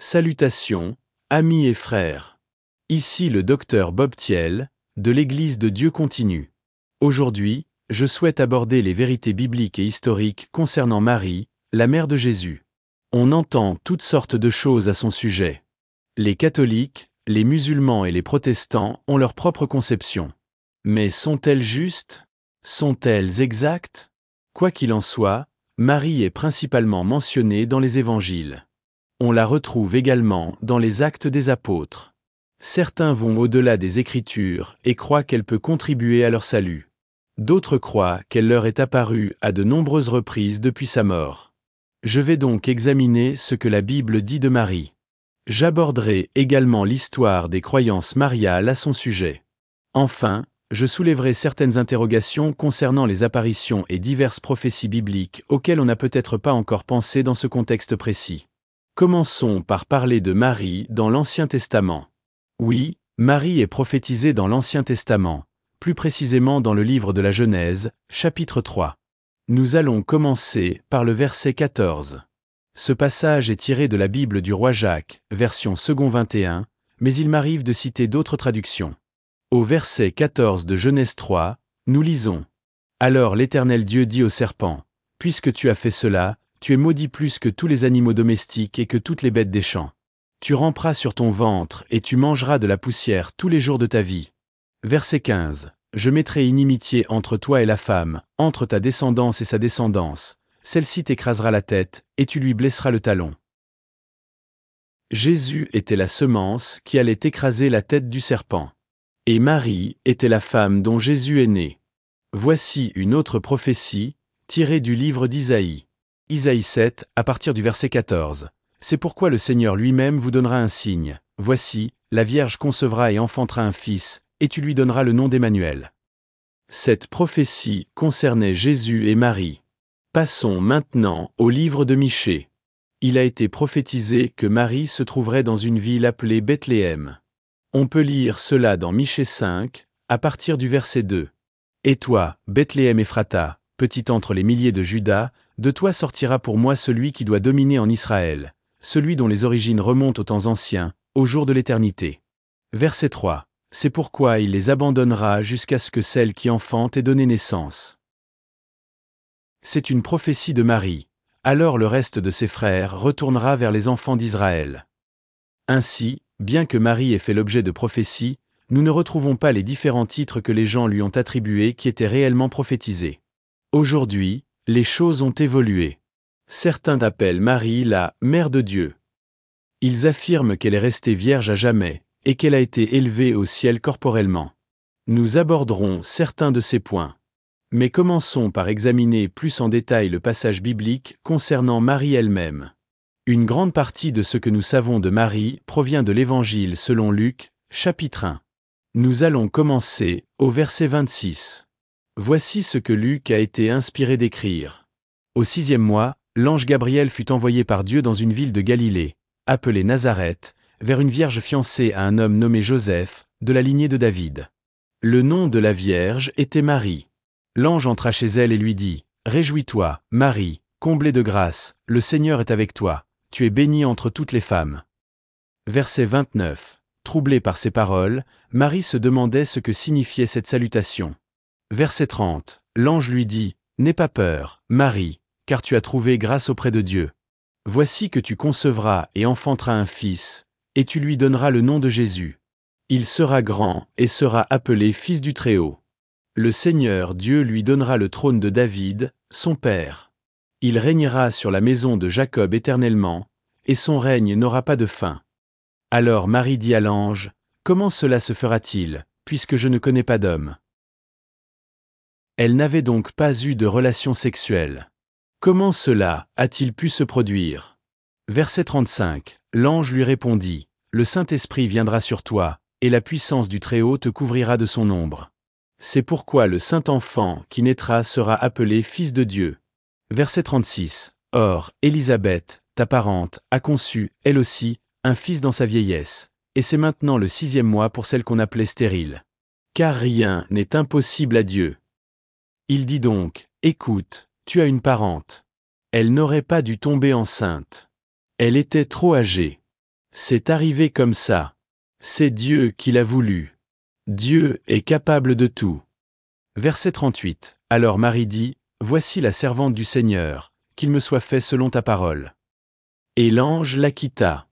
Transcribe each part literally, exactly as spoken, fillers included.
Salutations, amis et frères. Ici le docteur Bob Thiel, de l'Église de Dieu continue. Aujourd'hui, je souhaite aborder les vérités bibliques et historiques concernant Marie, la mère de Jésus. On entend toutes sortes de choses à son sujet. Les catholiques, les musulmans et les protestants ont leur propre conception. Mais sont-elles justes? Sont-elles exactes? Quoi qu'il en soit, Marie est principalement mentionnée dans les évangiles. On la retrouve également dans les Actes des Apôtres. Certains vont au-delà des Écritures et croient qu'elle peut contribuer à leur salut. D'autres croient qu'elle leur est apparue à de nombreuses reprises depuis sa mort. Je vais donc examiner ce que la Bible dit de Marie. J'aborderai également l'histoire des croyances mariales à son sujet. Enfin, je soulèverai certaines interrogations concernant les apparitions et diverses prophéties bibliques auxquelles on n'a peut-être pas encore pensé dans ce contexte précis. Commençons par parler de Marie dans l'Ancien Testament. Oui, Marie est prophétisée dans l'Ancien Testament, plus précisément dans le livre de la Genèse, chapitre trois. Nous allons commencer par le verset quatorze. Ce passage est tiré de la Bible du roi Jacques, version second vingt et un, mais il m'arrive de citer d'autres traductions. Au verset quatorze de Genèse trois, nous lisons « Alors l'Éternel Dieu dit au serpent, « Puisque tu as fait cela, tu es maudit plus que tous les animaux domestiques et que toutes les bêtes des champs. Tu ramperas sur ton ventre et tu mangeras de la poussière tous les jours de ta vie. » Verset quinze. Je mettrai inimitié entre toi et la femme, entre ta descendance et sa descendance. Celle-ci t'écrasera la tête, et tu lui blesseras le talon. Jésus était la semence qui allait écraser la tête du serpent. Et Marie était la femme dont Jésus est né. Voici une autre prophétie, tirée du livre d'Isaïe. Isaïe sept, à partir du verset quatorze. C'est pourquoi le Seigneur lui-même vous donnera un signe. Voici, la Vierge concevra et enfantera un fils, et tu lui donneras le nom d'Emmanuel. Cette prophétie concernait Jésus et Marie. Passons maintenant au livre de Michée. Il a été prophétisé que Marie se trouverait dans une ville appelée Bethléem. On peut lire cela dans Michée cinq, à partir du verset deux. Et toi, Bethléem Ephrata, petit entre les milliers de Juda, de toi sortira pour moi celui qui doit dominer en Israël, celui dont les origines remontent aux temps anciens, au jour de l'éternité. Verset trois. C'est pourquoi il les abandonnera jusqu'à ce que celle qui enfante ait donné naissance. C'est une prophétie de Marie. Alors le reste de ses frères retournera vers les enfants d'Israël. Ainsi, bien que Marie ait fait l'objet de prophéties, nous ne retrouvons pas les différents titres que les gens lui ont attribués qui étaient réellement prophétisés. Aujourd'hui, les choses ont évolué. Certains appellent Marie la « Mère de Dieu ». Ils affirment qu'elle est restée vierge à jamais, et qu'elle a été élevée au ciel corporellement. Nous aborderons certains de ces points. Mais commençons par examiner plus en détail le passage biblique concernant Marie elle-même. Une grande partie de ce que nous savons de Marie provient de l'Évangile selon Luc, chapitre un. Nous allons commencer au verset vingt-six. Voici ce que Luc a été inspiré d'écrire. Au sixième mois, l'ange Gabriel fut envoyé par Dieu dans une ville de Galilée, appelée Nazareth, vers une vierge fiancée à un homme nommé Joseph, de la lignée de David. Le nom de la vierge était Marie. L'ange entra chez elle et lui dit, « Réjouis-toi, Marie, comblée de grâce, le Seigneur est avec toi, tu es bénie entre toutes les femmes. » Verset vingt-neuf. Troublée par ces paroles, Marie se demandait ce que signifiait cette salutation. Verset trente. L'ange lui dit, « N'aie pas peur, Marie, car tu as trouvé grâce auprès de Dieu. Voici que tu concevras et enfanteras un fils, et tu lui donneras le nom de Jésus. Il sera grand et sera appelé Fils du Très-Haut. Le Seigneur Dieu lui donnera le trône de David, son père. Il régnera sur la maison de Jacob éternellement, et son règne n'aura pas de fin. » Alors Marie dit à l'ange, « Comment cela se fera-t-il, puisque je ne connais pas d'homme ?» Elle n'avait donc pas eu de relation sexuelle. Comment cela a-t-il pu se produire? Verset trente-cinq. L'ange lui répondit, « Le Saint-Esprit viendra sur toi, et la puissance du Très-Haut te couvrira de son ombre. C'est pourquoi le Saint-Enfant qui naîtra sera appelé Fils de Dieu. » Verset trente-six. Or, Élisabeth, ta parente, a conçu, elle aussi, un fils dans sa vieillesse, et c'est maintenant le sixième mois pour celle qu'on appelait stérile. Car rien n'est impossible à Dieu. Il dit donc, « Écoute, tu as une parente. Elle n'aurait pas dû tomber enceinte. Elle était trop âgée. » C'est arrivé comme ça. C'est Dieu qui l'a voulu. Dieu est capable de tout. Verset trente-huit. Alors Marie dit, « Voici la servante du Seigneur, qu'il me soit fait selon ta parole. » Et l'ange la quitta.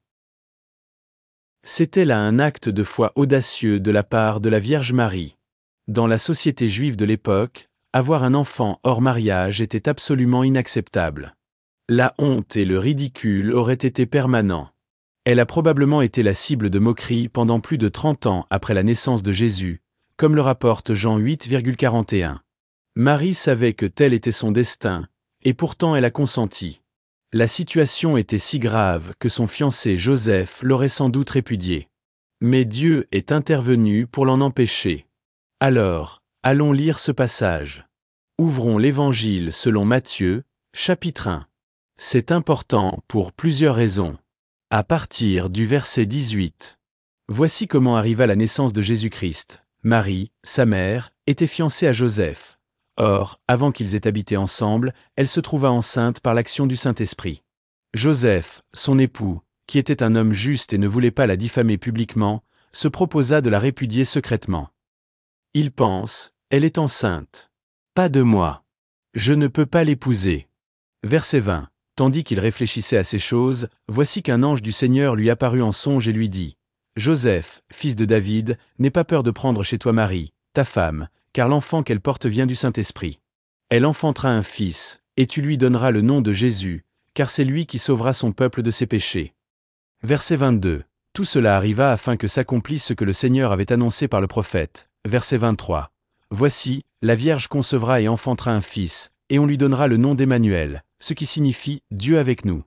C'était là un acte de foi audacieux de la part de la Vierge Marie. Dans la société juive de l'époque, avoir un enfant hors mariage était absolument inacceptable. La honte et le ridicule auraient été permanents. Elle a probablement été la cible de moqueries pendant plus de trente ans après la naissance de Jésus, comme le rapporte Jean huit quarante et un. Marie savait que tel était son destin, et pourtant elle a consenti. La situation était si grave que son fiancé Joseph l'aurait sans doute répudiée. Mais Dieu est intervenu pour l'en empêcher. Alors, allons lire ce passage. Ouvrons l'Évangile selon Matthieu, chapitre un. C'est important pour plusieurs raisons. À partir du verset dix-huit. Voici comment arriva la naissance de Jésus-Christ. Marie, sa mère, était fiancée à Joseph. Or, avant qu'ils aient habité ensemble, elle se trouva enceinte par l'action du Saint-Esprit. Joseph, son époux, qui était un homme juste et ne voulait pas la diffamer publiquement, se proposa de la répudier secrètement. Il pense, elle est enceinte. Pas de moi. Je ne peux pas l'épouser. Verset vingt. Tandis qu'il réfléchissait à ces choses, voici qu'un ange du Seigneur lui apparut en songe et lui dit, « Joseph, fils de David, n'aie pas peur de prendre chez toi Marie, ta femme, car l'enfant qu'elle porte vient du Saint-Esprit. Elle enfantera un fils, et tu lui donneras le nom de Jésus, car c'est lui qui sauvera son peuple de ses péchés. » Verset vingt-deux. Tout cela arriva afin que s'accomplisse ce que le Seigneur avait annoncé par le prophète. Verset vingt-trois. Voici, la Vierge concevra et enfantera un fils, et on lui donnera le nom d'Emmanuel, ce qui signifie « Dieu avec nous ».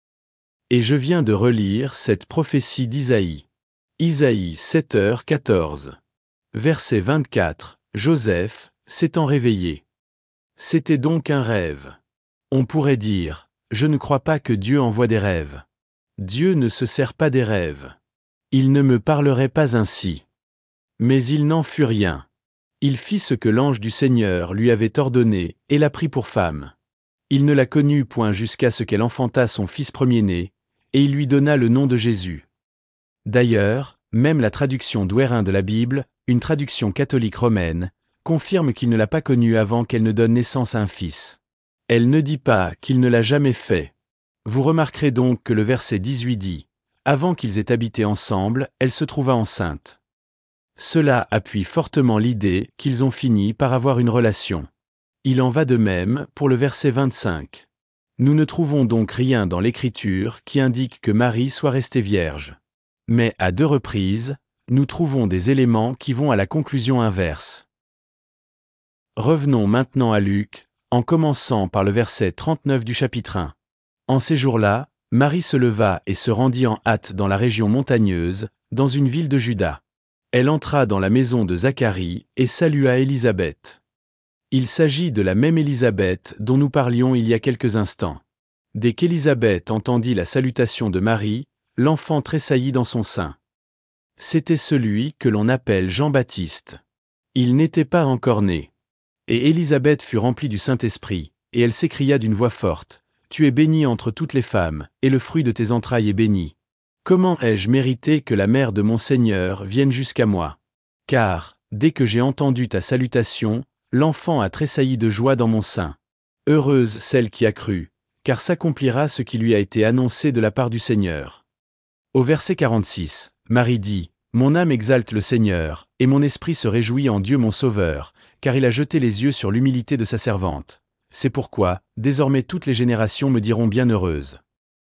Et je viens de relire cette prophétie d'Isaïe. Isaïe sept heures quatorze. Verset vingt-quatre. Joseph, s'étant réveillé. C'était donc un rêve. On pourrait dire, je ne crois pas que Dieu envoie des rêves. Dieu ne se sert pas des rêves. Il ne me parlerait pas ainsi. Mais il n'en fut rien. Il fit ce que l'ange du Seigneur lui avait ordonné, et la prit pour femme. Il ne la connut point jusqu'à ce qu'elle enfantât son fils premier-né, et il lui donna le nom de Jésus. D'ailleurs, même la traduction Douarin de la Bible, une traduction catholique romaine, confirme qu'il ne l'a pas connue avant qu'elle ne donne naissance à un fils. Elle ne dit pas qu'il ne l'a jamais fait. Vous remarquerez donc que le verset dix-huit dit « Avant qu'ils aient habité ensemble, elle se trouva enceinte ». Cela appuie fortement l'idée qu'ils ont fini par avoir une relation. Il en va de même pour le verset vingt-cinq. Nous ne trouvons donc rien dans l'Écriture qui indique que Marie soit restée vierge. Mais à deux reprises, nous trouvons des éléments qui vont à la conclusion inverse. Revenons maintenant à Luc, en commençant par le verset trente-neuf du chapitre un. En ces jours-là, Marie se leva et se rendit en hâte dans la région montagneuse, dans une ville de Juda. Elle entra dans la maison de Zacharie et salua Élisabeth. Il s'agit de la même Élisabeth dont nous parlions il y a quelques instants. Dès qu'Élisabeth entendit la salutation de Marie, l'enfant tressaillit dans son sein. C'était celui que l'on appelle Jean-Baptiste. Il n'était pas encore né. Et Élisabeth fut remplie du Saint-Esprit, et elle s'écria d'une voix forte, « Tu es bénie entre toutes les femmes, et le fruit de tes entrailles est béni. Comment ai-je mérité que la mère de mon Seigneur vienne jusqu'à moi? Car, dès que j'ai entendu ta salutation, l'enfant a tressailli de joie dans mon sein. Heureuse celle qui a cru, car s'accomplira ce qui lui a été annoncé de la part du Seigneur. » Au verset quarante-six, Marie dit, « Mon âme exalte le Seigneur, et mon esprit se réjouit en Dieu mon Sauveur, car il a jeté les yeux sur l'humilité de sa servante. C'est pourquoi, désormais toutes les générations me diront bienheureuse. »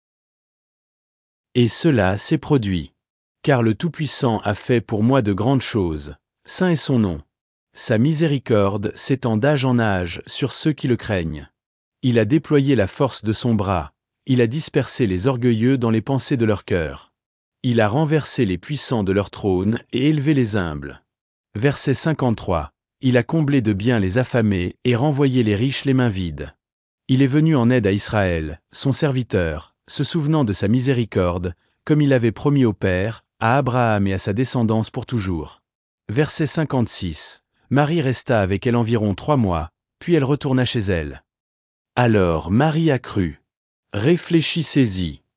Et cela s'est produit. Car le Tout-Puissant a fait pour moi de grandes choses, saint est son nom. Sa miséricorde s'étend d'âge en âge sur ceux qui le craignent. Il a déployé la force de son bras, il a dispersé les orgueilleux dans les pensées de leur cœur. Il a renversé les puissants de leur trône et élevé les humbles. Verset cinquante-trois. Il a comblé de biens les affamés et renvoyé les riches les mains vides. Il est venu en aide à Israël, son serviteur, se souvenant de sa miséricorde, comme il avait promis au Père, à Abraham et à sa descendance pour toujours. Verset cinquante-six. Marie resta avec elle environ trois mois, puis elle retourna chez elle. Alors Marie a cru. Réfléchissez-y.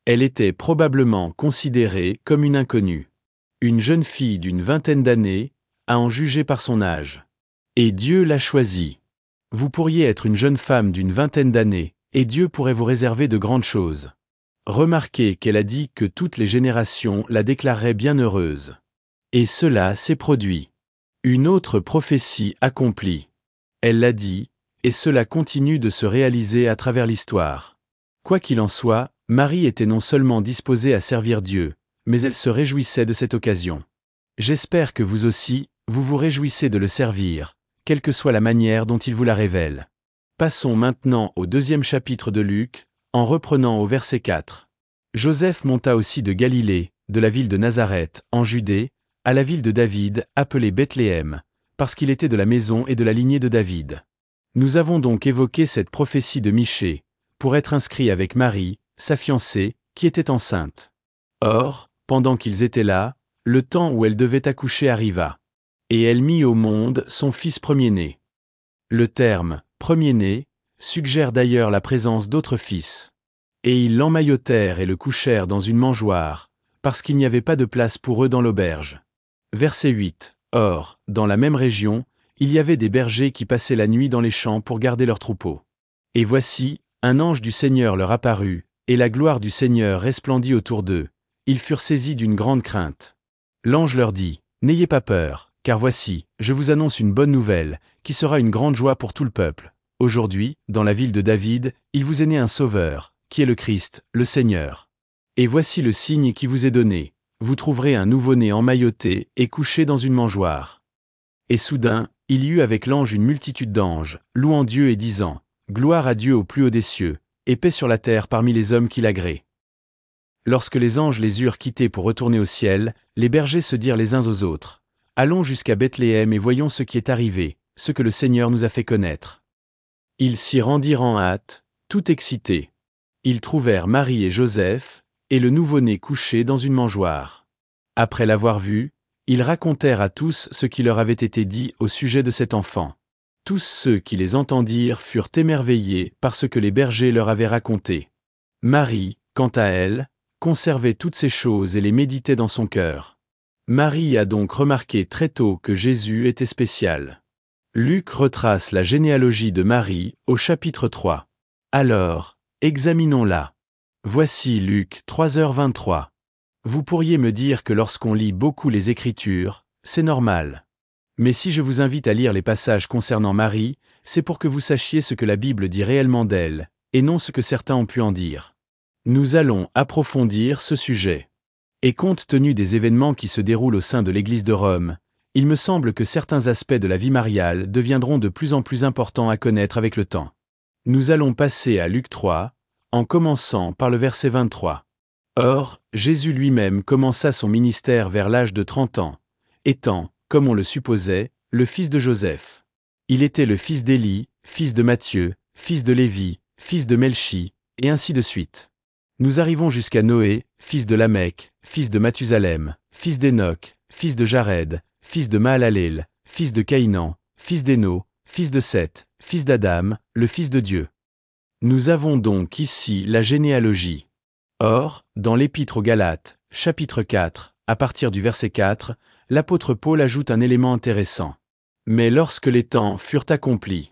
Elle était probablement considérée comme une inconnue. Une jeune fille d'une vingtaine d'années, à en juger par son âge. Et Dieu l'a choisie. Vous pourriez être une jeune femme d'une vingtaine d'années, et Dieu pourrait vous réserver de grandes choses. Remarquez qu'elle a dit que toutes les générations la déclareraient bienheureuse. Et cela s'est produit. Une autre prophétie accomplie. Elle l'a dit, et cela continue de se réaliser à travers l'histoire. Quoi qu'il en soit, Marie était non seulement disposée à servir Dieu, mais elle se réjouissait de cette occasion. J'espère que vous aussi, vous vous réjouissez de le servir, quelle que soit la manière dont il vous la révèle. Passons maintenant au deuxième chapitre de Luc, en reprenant au verset quatre. Joseph monta aussi de Galilée, de la ville de Nazareth, en Judée, à la ville de David, appelée Bethléem, parce qu'il était de la maison et de la lignée de David. Nous avons donc évoqué cette prophétie de Michée, pour être inscrit avec Marie, sa fiancée, qui était enceinte. Or, pendant qu'ils étaient là, le temps où elle devait accoucher arriva. Et elle mit au monde son fils premier-né. Le terme « premier-né » suggère d'ailleurs la présence d'autres fils. Et ils l'emmaillotèrent et le couchèrent dans une mangeoire, parce qu'il n'y avait pas de place pour eux dans l'auberge. Verset huit. Or, dans la même région, il y avait des bergers qui passaient la nuit dans les champs pour garder leurs troupeaux. Et voici, un ange du Seigneur leur apparut, et la gloire du Seigneur resplendit autour d'eux. Ils furent saisis d'une grande crainte. L'ange leur dit, « N'ayez pas peur, car voici, je vous annonce une bonne nouvelle, qui sera une grande joie pour tout le peuple. Aujourd'hui, dans la ville de David, il vous est né un sauveur, qui est le Christ, le Seigneur. Et voici le signe qui vous est donné. Vous trouverez un nouveau-né emmailloté et couché dans une mangeoire. » Et soudain, il y eut avec l'ange une multitude d'anges, louant Dieu et disant, « Gloire à Dieu au plus haut des cieux, et paix sur la terre parmi les hommes qui l'agréent. » Lorsque les anges les eurent quittés pour retourner au ciel, les bergers se dirent les uns aux autres, « Allons jusqu'à Bethléem et voyons ce qui est arrivé, ce que le Seigneur nous a fait connaître. » Ils s'y rendirent en hâte, tout excités. Ils trouvèrent Marie et Joseph, et le nouveau-né couché dans une mangeoire. Après l'avoir vu, ils racontèrent à tous ce qui leur avait été dit au sujet de cet enfant. Tous ceux qui les entendirent furent émerveillés par ce que les bergers leur avaient raconté. Marie, quant à elle, conservait toutes ces choses et les méditait dans son cœur. Marie a donc remarqué très tôt que Jésus était spécial. Luc retrace la généalogie de Marie au chapitre trois. Alors, examinons-la. Voici Luc trois heures vingt-trois. Vous pourriez me dire que lorsqu'on lit beaucoup les Écritures, c'est normal. Mais si je vous invite à lire les passages concernant Marie, c'est pour que vous sachiez ce que la Bible dit réellement d'elle, et non ce que certains ont pu en dire. Nous allons approfondir ce sujet. Et compte tenu des événements qui se déroulent au sein de l'Église de Rome, il me semble que certains aspects de la vie mariale deviendront de plus en plus importants à connaître avec le temps. Nous allons passer à Luc trois, en commençant par le verset vingt-trois. Or, Jésus lui-même commença son ministère vers l'âge de trente ans, étant, comme on le supposait, le fils de Joseph. Il était le fils d'Élie, fils de Matthieu, fils de Lévi, fils de Melchi, et ainsi de suite. Nous arrivons jusqu'à Noé, fils de Lamech, fils de Mathusalem, fils d'Enoch, fils de Jared, fils de Mahalaleel, fils de Caïnan, fils d'Éno, fils de Seth, fils d'Adam, le fils de Dieu. Nous avons donc ici la généalogie. Or, dans l'Épître aux Galates, chapitre quatre, à partir du verset quatre, l'apôtre Paul ajoute un élément intéressant. Mais lorsque les temps furent accomplis.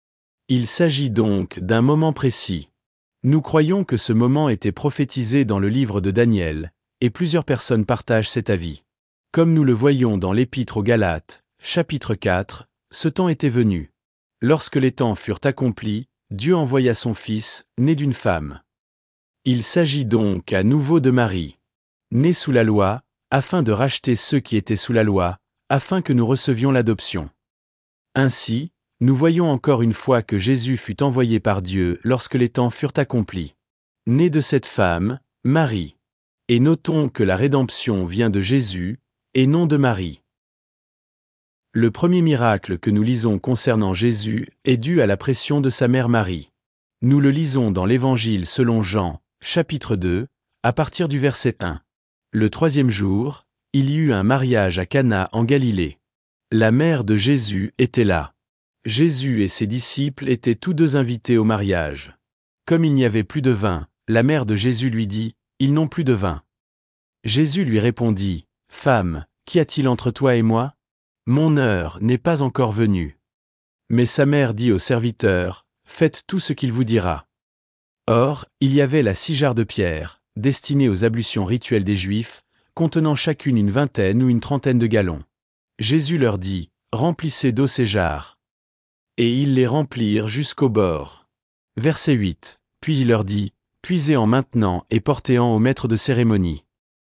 Il s'agit donc d'un moment précis. Nous croyons que ce moment était prophétisé dans le livre de Daniel, et plusieurs personnes partagent cet avis. Comme nous le voyons dans l'Épître aux Galates, chapitre quatre, ce temps était venu. Lorsque les temps furent accomplis, Dieu envoya son Fils, né d'une femme. Il s'agit donc à nouveau de Marie, née sous la loi, afin de racheter ceux qui étaient sous la loi, afin que nous recevions l'adoption. Ainsi, nous voyons encore une fois que Jésus fut envoyé par Dieu lorsque les temps furent accomplis. Né de cette femme, Marie. Et notons que la rédemption vient de Jésus, et non de Marie. Le premier miracle que nous lisons concernant Jésus est dû à la pression de sa mère Marie. Nous le lisons dans l'Évangile selon Jean, chapitre deux, à partir du verset un. Le troisième jour, il y eut un mariage à Cana en Galilée. La mère de Jésus était là. Jésus et ses disciples étaient tous deux invités au mariage. Comme il n'y avait plus de vin, la mère de Jésus lui dit, Ils n'ont plus de vin. Jésus lui répondit, « Femme, qu'y a-t-il entre toi et moi? Mon heure n'est pas encore venue. » Mais sa mère dit aux serviteurs, « Faites tout ce qu'il vous dira. » Or, il y avait là six jarres de pierre, destinées aux ablutions rituelles des Juifs, contenant chacune une vingtaine ou une trentaine de gallons. Jésus leur dit, « Remplissez d'eau ces jarres. » Et ils les remplirent jusqu'au bord. Verset huit. Puis il leur dit, « Puisez-en maintenant et portez-en au maître de cérémonie. »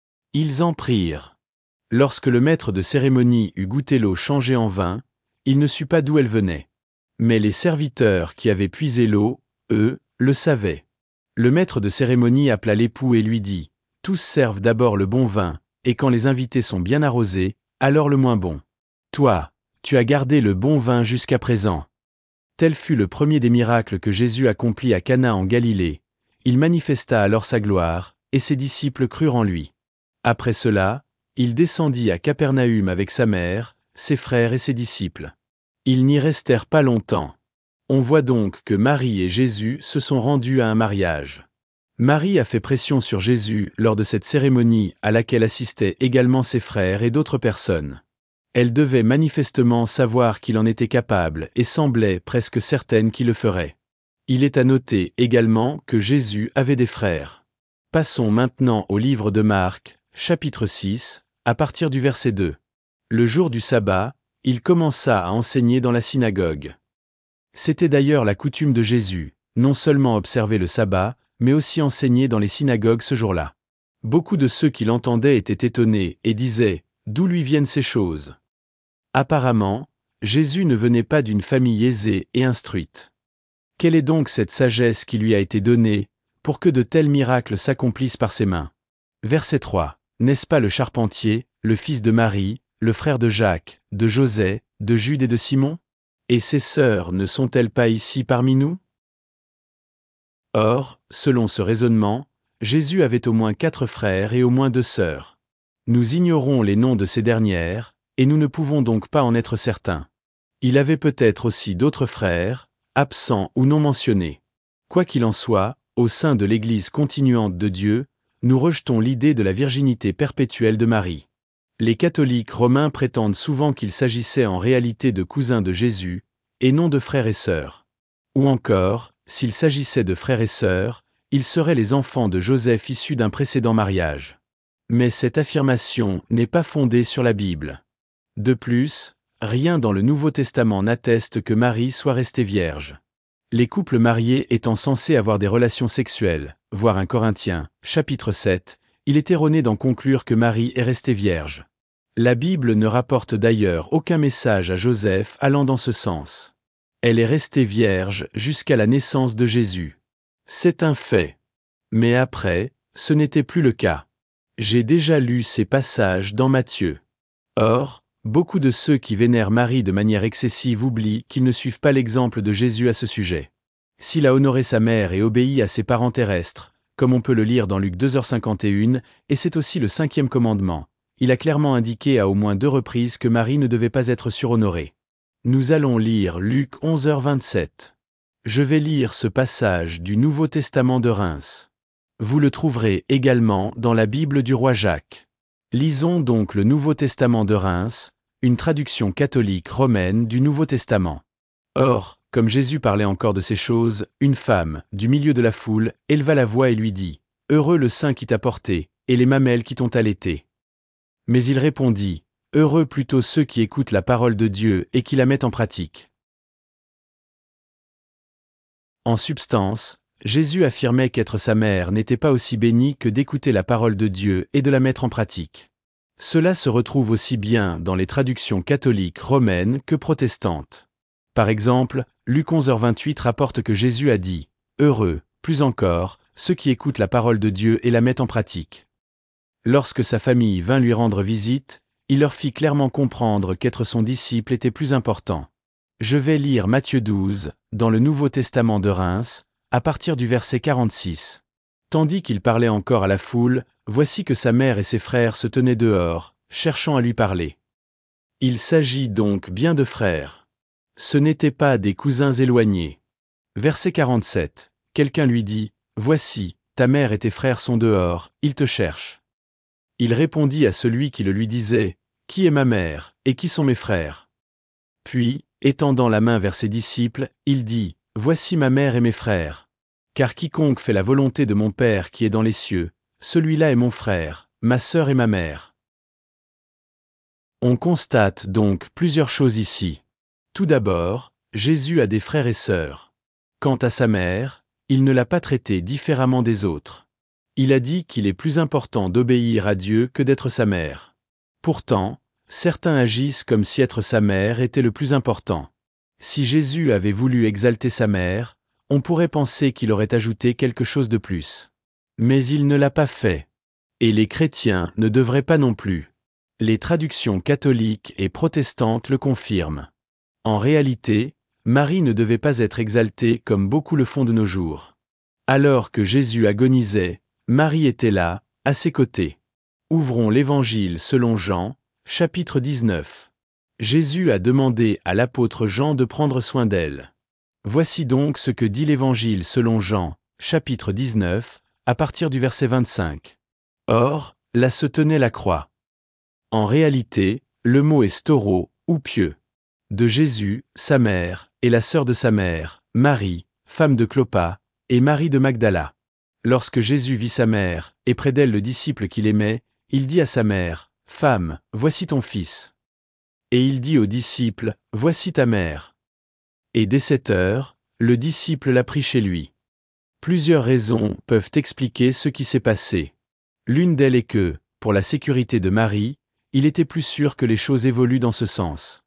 Ils en prirent. Lorsque le maître de cérémonie eut goûté l'eau changée en vin, il ne sut pas d'où elle venait. Mais les serviteurs qui avaient puisé l'eau, eux, le savaient. Le maître de cérémonie appela l'époux et lui dit, « Tous servent d'abord le bon vin, et quand les invités sont bien arrosés, alors le moins bon. Toi, tu as gardé le bon vin jusqu'à présent. » Tel fut le premier des miracles que Jésus accomplit à Cana en Galilée. Il manifesta alors sa gloire, et ses disciples crurent en lui. Après cela, il descendit à Capernaüm avec sa mère, ses frères et ses disciples. Ils n'y restèrent pas longtemps. On voit donc que Marie et Jésus se sont rendus à un mariage. Marie a fait pression sur Jésus lors de cette cérémonie à laquelle assistaient également ses frères et d'autres personnes. Elle devait manifestement savoir qu'il en était capable et semblait presque certaine qu'il le ferait. Il est à noter également que Jésus avait des frères. Passons maintenant au livre de Marc, chapitre six, à partir du verset deux. Le jour du sabbat, il commença à enseigner dans la synagogue. C'était d'ailleurs la coutume de Jésus, non seulement observer le sabbat, mais aussi enseigner dans les synagogues ce jour-là. Beaucoup de ceux qui l'entendaient étaient étonnés et disaient « D'où lui viennent ces choses ?» Apparemment, Jésus ne venait pas d'une famille aisée et instruite. Quelle est donc cette sagesse qui lui a été donnée, pour que de tels miracles s'accomplissent par ses mains? Verset trois. N'est-ce pas le charpentier, le fils de Marie, le frère de Jacques, de José, de Jude et de Simon? Et ses sœurs ne sont-elles pas ici parmi nous? Or, selon ce raisonnement, Jésus avait au moins quatre frères et au moins deux sœurs. Nous ignorons les noms de ces dernières, et nous ne pouvons donc pas en être certains. Il avait peut-être aussi d'autres frères, absents ou non mentionnés. Quoi qu'il en soit, au sein de l'Église continuante de Dieu, nous rejetons l'idée de la virginité perpétuelle de Marie. Les catholiques romains prétendent souvent qu'il s'agissait en réalité de cousins de Jésus, et non de frères et sœurs. Ou encore, s'il s'agissait de frères et sœurs, ils seraient les enfants de Joseph issus d'un précédent mariage. Mais cette affirmation n'est pas fondée sur la Bible. De plus, rien dans le Nouveau Testament n'atteste que Marie soit restée vierge. Les couples mariés étant censés avoir des relations sexuelles, voir un Corinthiens, chapitre sept, il est erroné d'en conclure que Marie est restée vierge. La Bible ne rapporte d'ailleurs aucun message à Joseph allant dans ce sens. Elle est restée vierge jusqu'à la naissance de Jésus. C'est un fait. Mais après, ce n'était plus le cas. J'ai déjà lu ces passages dans Matthieu. Or, beaucoup de ceux qui vénèrent Marie de manière excessive oublient qu'ils ne suivent pas l'exemple de Jésus à ce sujet. S'il a honoré sa mère et obéi à ses parents terrestres, comme on peut le lire dans Luc deux heures cinquante et un, et c'est aussi le cinquième commandement, il a clairement indiqué à au moins deux reprises que Marie ne devait pas être surhonorée. Nous allons lire Luc onze heures vingt-sept. Je vais lire ce passage du Nouveau Testament de Reims. Vous le trouverez également dans la Bible du roi Jacques. Lisons donc le Nouveau Testament de Reims, une traduction catholique romaine du Nouveau Testament. Or, comme Jésus parlait encore de ces choses, une femme, du milieu de la foule, éleva la voix et lui dit « Heureux le sein qui t'a porté, et les mamelles qui t'ont allaité. » Mais il répondit « Heureux plutôt ceux qui écoutent la parole de Dieu et qui la mettent en pratique. » En substance, Jésus affirmait qu'être sa mère n'était pas aussi béni que d'écouter la parole de Dieu et de la mettre en pratique. Cela se retrouve aussi bien dans les traductions catholiques romaines que protestantes. Par exemple, Luc onze heures vingt-huit rapporte que Jésus a dit « Heureux, plus encore, ceux qui écoutent la parole de Dieu et la mettent en pratique. » Lorsque sa famille vint lui rendre visite, il leur fit clairement comprendre qu'être son disciple était plus important. Je vais lire Matthieu douze, dans le Nouveau Testament de Reims, à partir du verset quarante-six. Tandis qu'il parlait encore à la foule, voici que sa mère et ses frères se tenaient dehors, cherchant à lui parler. Il s'agit donc bien de frères. Ce n'étaient pas des cousins éloignés. Verset quarante-sept. Quelqu'un lui dit, « Voici, ta mère et tes frères sont dehors, ils te cherchent. Il répondit à celui qui le lui disait, qui est ma mère, et qui sont mes frères? Puis, étendant la main vers ses disciples, il dit, voici ma mère et mes frères. Car quiconque fait la volonté de mon Père qui est dans les cieux, celui-là est mon frère, ma sœur et ma mère. On constate donc plusieurs choses ici. Tout d'abord, Jésus a des frères et sœurs. Quant à sa mère, il ne l'a pas traitée différemment des autres. Il a dit qu'il est plus important d'obéir à Dieu que d'être sa mère. Pourtant, certains agissent comme si être sa mère était le plus important. Si Jésus avait voulu exalter sa mère, on pourrait penser qu'il aurait ajouté quelque chose de plus. Mais il ne l'a pas fait. Et les chrétiens ne devraient pas non plus. Les traductions catholiques et protestantes le confirment. En réalité, Marie ne devait pas être exaltée comme beaucoup le font de nos jours. Alors que Jésus agonisait, Marie était là, à ses côtés. Ouvrons l'Évangile selon Jean, chapitre dix-neuf. Jésus a demandé à l'apôtre Jean de prendre soin d'elle. Voici donc ce que dit l'Évangile selon Jean, chapitre dix-neuf, à partir du verset vingt-cinq. Or, là se tenait la croix. En réalité, le mot est storo, ou pieux. De Jésus, sa mère, et la sœur de sa mère, Marie, femme de Clopas, et Marie de Magdala. Lorsque Jésus vit sa mère, et près d'elle le disciple qu'il aimait, il dit à sa mère, « Femme, voici ton fils. » Et il dit au disciple, « Voici ta mère. » Et dès cette heure, le disciple l'a pris chez lui. Plusieurs raisons peuvent expliquer ce qui s'est passé. L'une d'elles est que, pour la sécurité de Marie, il était plus sûr que les choses évoluent dans ce sens.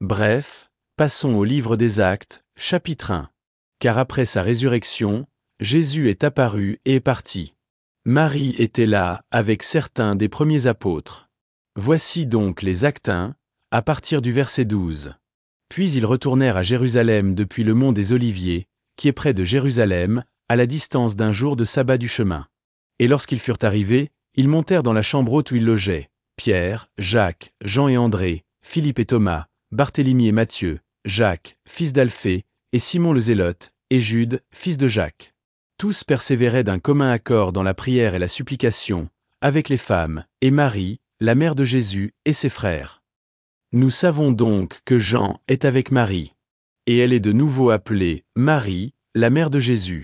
Bref, passons au livre des Actes, chapitre un. Car après sa résurrection, Jésus est apparu et est parti. Marie était là, avec certains des premiers apôtres. Voici donc les Actes un, à partir du verset douze. Puis ils retournèrent à Jérusalem depuis le mont des Oliviers, qui est près de Jérusalem, à la distance d'un jour de sabbat du chemin. Et lorsqu'ils furent arrivés, ils montèrent dans la chambre haute où ils logeaient. Pierre, Jacques, Jean et André, Philippe et Thomas, Barthélemy et Matthieu, Jacques, fils d'Alphée, et Simon le Zélote, et Jude, fils de Jacques. Tous persévéraient d'un commun accord dans la prière et la supplication, avec les femmes, et Marie, la mère de Jésus, et ses frères. Nous savons donc que Jean est avec Marie. Et elle est de nouveau appelée Marie, la mère de Jésus.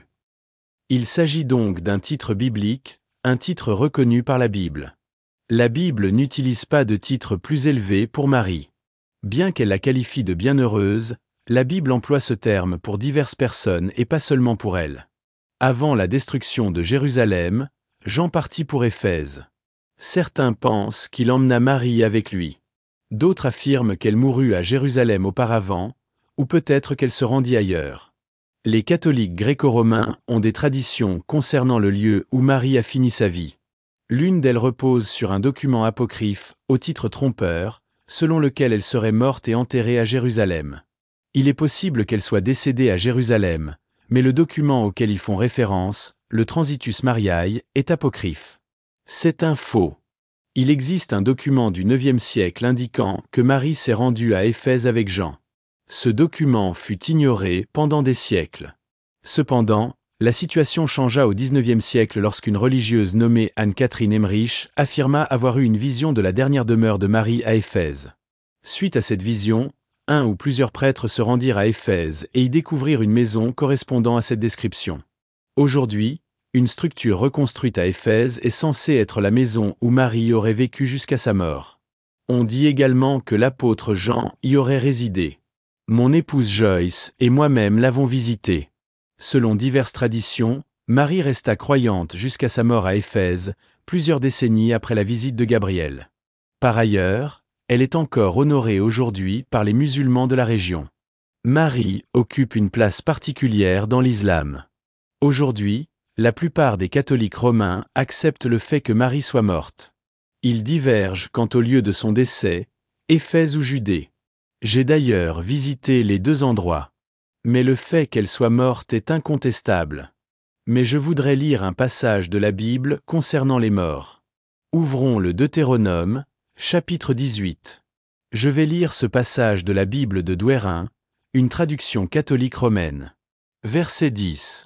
Il s'agit donc d'un titre biblique, un titre reconnu par la Bible. La Bible n'utilise pas de titre plus élevé pour Marie. Bien qu'elle la qualifie de bienheureuse, la Bible emploie ce terme pour diverses personnes et pas seulement pour elle. Avant la destruction de Jérusalem, Jean partit pour Éphèse. Certains pensent qu'il emmena Marie avec lui. D'autres affirment qu'elle mourut à Jérusalem auparavant, ou peut-être qu'elle se rendit ailleurs. Les catholiques gréco-romains ont des traditions concernant le lieu où Marie a fini sa vie. L'une d'elles repose sur un document apocryphe, au titre trompeur, selon lequel elle serait morte et enterrée à Jérusalem. Il est possible qu'elle soit décédée à Jérusalem, mais le document auquel ils font référence, le Transitus Mariae, est apocryphe. C'est un faux. Il existe un document du neuvième siècle indiquant que Marie s'est rendue à Éphèse avec Jean. Ce document fut ignoré pendant des siècles. Cependant, la situation changea au dix-neuvième siècle lorsqu'une religieuse nommée Anne-Catherine Emmerich affirma avoir eu une vision de la dernière demeure de Marie à Éphèse. Suite à cette vision, un ou plusieurs prêtres se rendirent à Éphèse et y découvrirent une maison correspondant à cette description. Aujourd'hui, une structure reconstruite à Éphèse est censée être la maison où Marie aurait vécu jusqu'à sa mort. On dit également que l'apôtre Jean y aurait résidé. Mon épouse Joyce et moi-même l'avons visité. Selon diverses traditions, Marie resta croyante jusqu'à sa mort à Éphèse, plusieurs décennies après la visite de Gabriel. Par ailleurs, elle est encore honorée aujourd'hui par les musulmans de la région. Marie occupe une place particulière dans l'islam. Aujourd'hui, la plupart des catholiques romains acceptent le fait que Marie soit morte. Ils divergent quant au lieu de son décès, Éphèse ou Judée. J'ai d'ailleurs visité les deux endroits. Mais le fait qu'elle soit morte est incontestable. Mais je voudrais lire un passage de la Bible concernant les morts. Ouvrons le Deutéronome, chapitre dix-huit. Je vais lire ce passage de la Bible de Douérin, une traduction catholique romaine. Verset dix.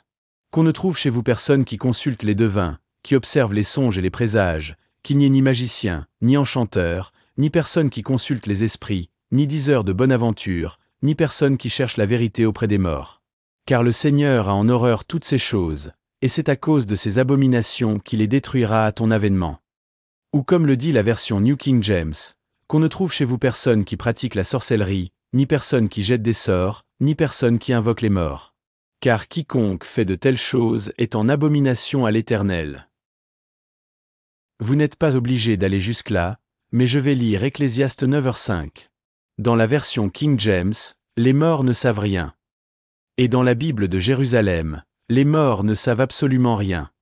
Qu'on ne trouve chez vous personne qui consulte les devins, qui observe les songes et les présages, qu'il n'y ait ni magicien, ni enchanteur, ni personne qui consulte les esprits, ni diseur de bonne aventure, ni personne qui cherche la vérité auprès des morts. Car le Seigneur a en horreur toutes ces choses, et c'est à cause de ces abominations qu'il les détruira à ton avènement. Ou comme le dit la version New King James, qu'on ne trouve chez vous personne qui pratique la sorcellerie, ni personne qui jette des sorts, ni personne qui invoque les morts. Car quiconque fait de telles choses est en abomination à l'Éternel. Vous n'êtes pas obligé d'aller jusque-là, mais je vais lire Ecclésiaste neuf heures cinq. Dans la version King James, les morts ne savent rien. Et dans la Bible de Jérusalem, les morts ne savent absolument rien.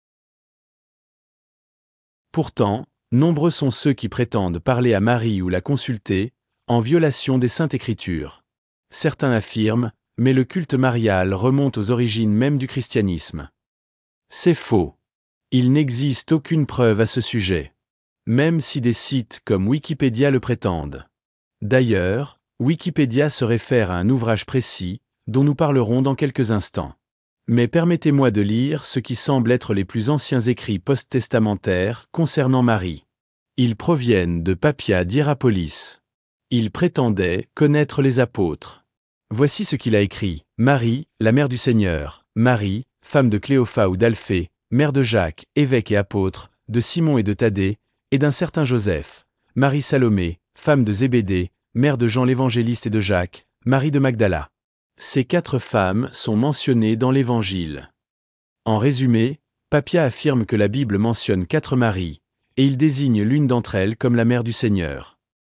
Pourtant, nombreux sont ceux qui prétendent parler à Marie ou la consulter, en violation des Saintes Écritures. Certains affirment, mais le culte marial remonte aux origines même du christianisme. C'est faux. Il n'existe aucune preuve à ce sujet. Même si des sites comme Wikipédia le prétendent. D'ailleurs, Wikipédia se réfère à un ouvrage précis, dont nous parlerons dans quelques instants. Mais permettez-moi de lire ce qui semble être les plus anciens écrits post-testamentaires concernant Marie. Ils proviennent de Papia d'Hierapolis. Il prétendait connaître les apôtres. Voici ce qu'il a écrit. Marie, la mère du Seigneur, Marie, femme de Cléophas ou d'Alphée, mère de Jacques, évêque et apôtre, de Simon et de Thaddée, et d'un certain Joseph, Marie Salomé, femme de Zébédée, mère de Jean l'évangéliste et de Jacques, Marie de Magdala. Ces quatre femmes sont mentionnées dans l'Évangile. En résumé, Papia affirme que la Bible mentionne quatre Maries, et il désigne l'une d'entre elles comme la mère du Seigneur.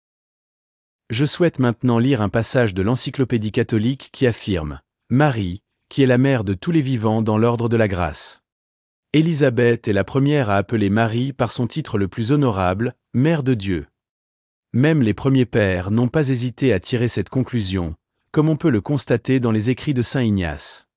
Je souhaite maintenant lire un passage de l'Encyclopédie catholique qui affirme « Marie, qui est la mère de tous les vivants dans l'ordre de la grâce ». Élisabeth est la première à appeler Marie par son titre le plus honorable, Mère de Dieu. Même les premiers pères n'ont pas hésité à tirer cette conclusion, comme on peut le constater dans les écrits de saint Ignace.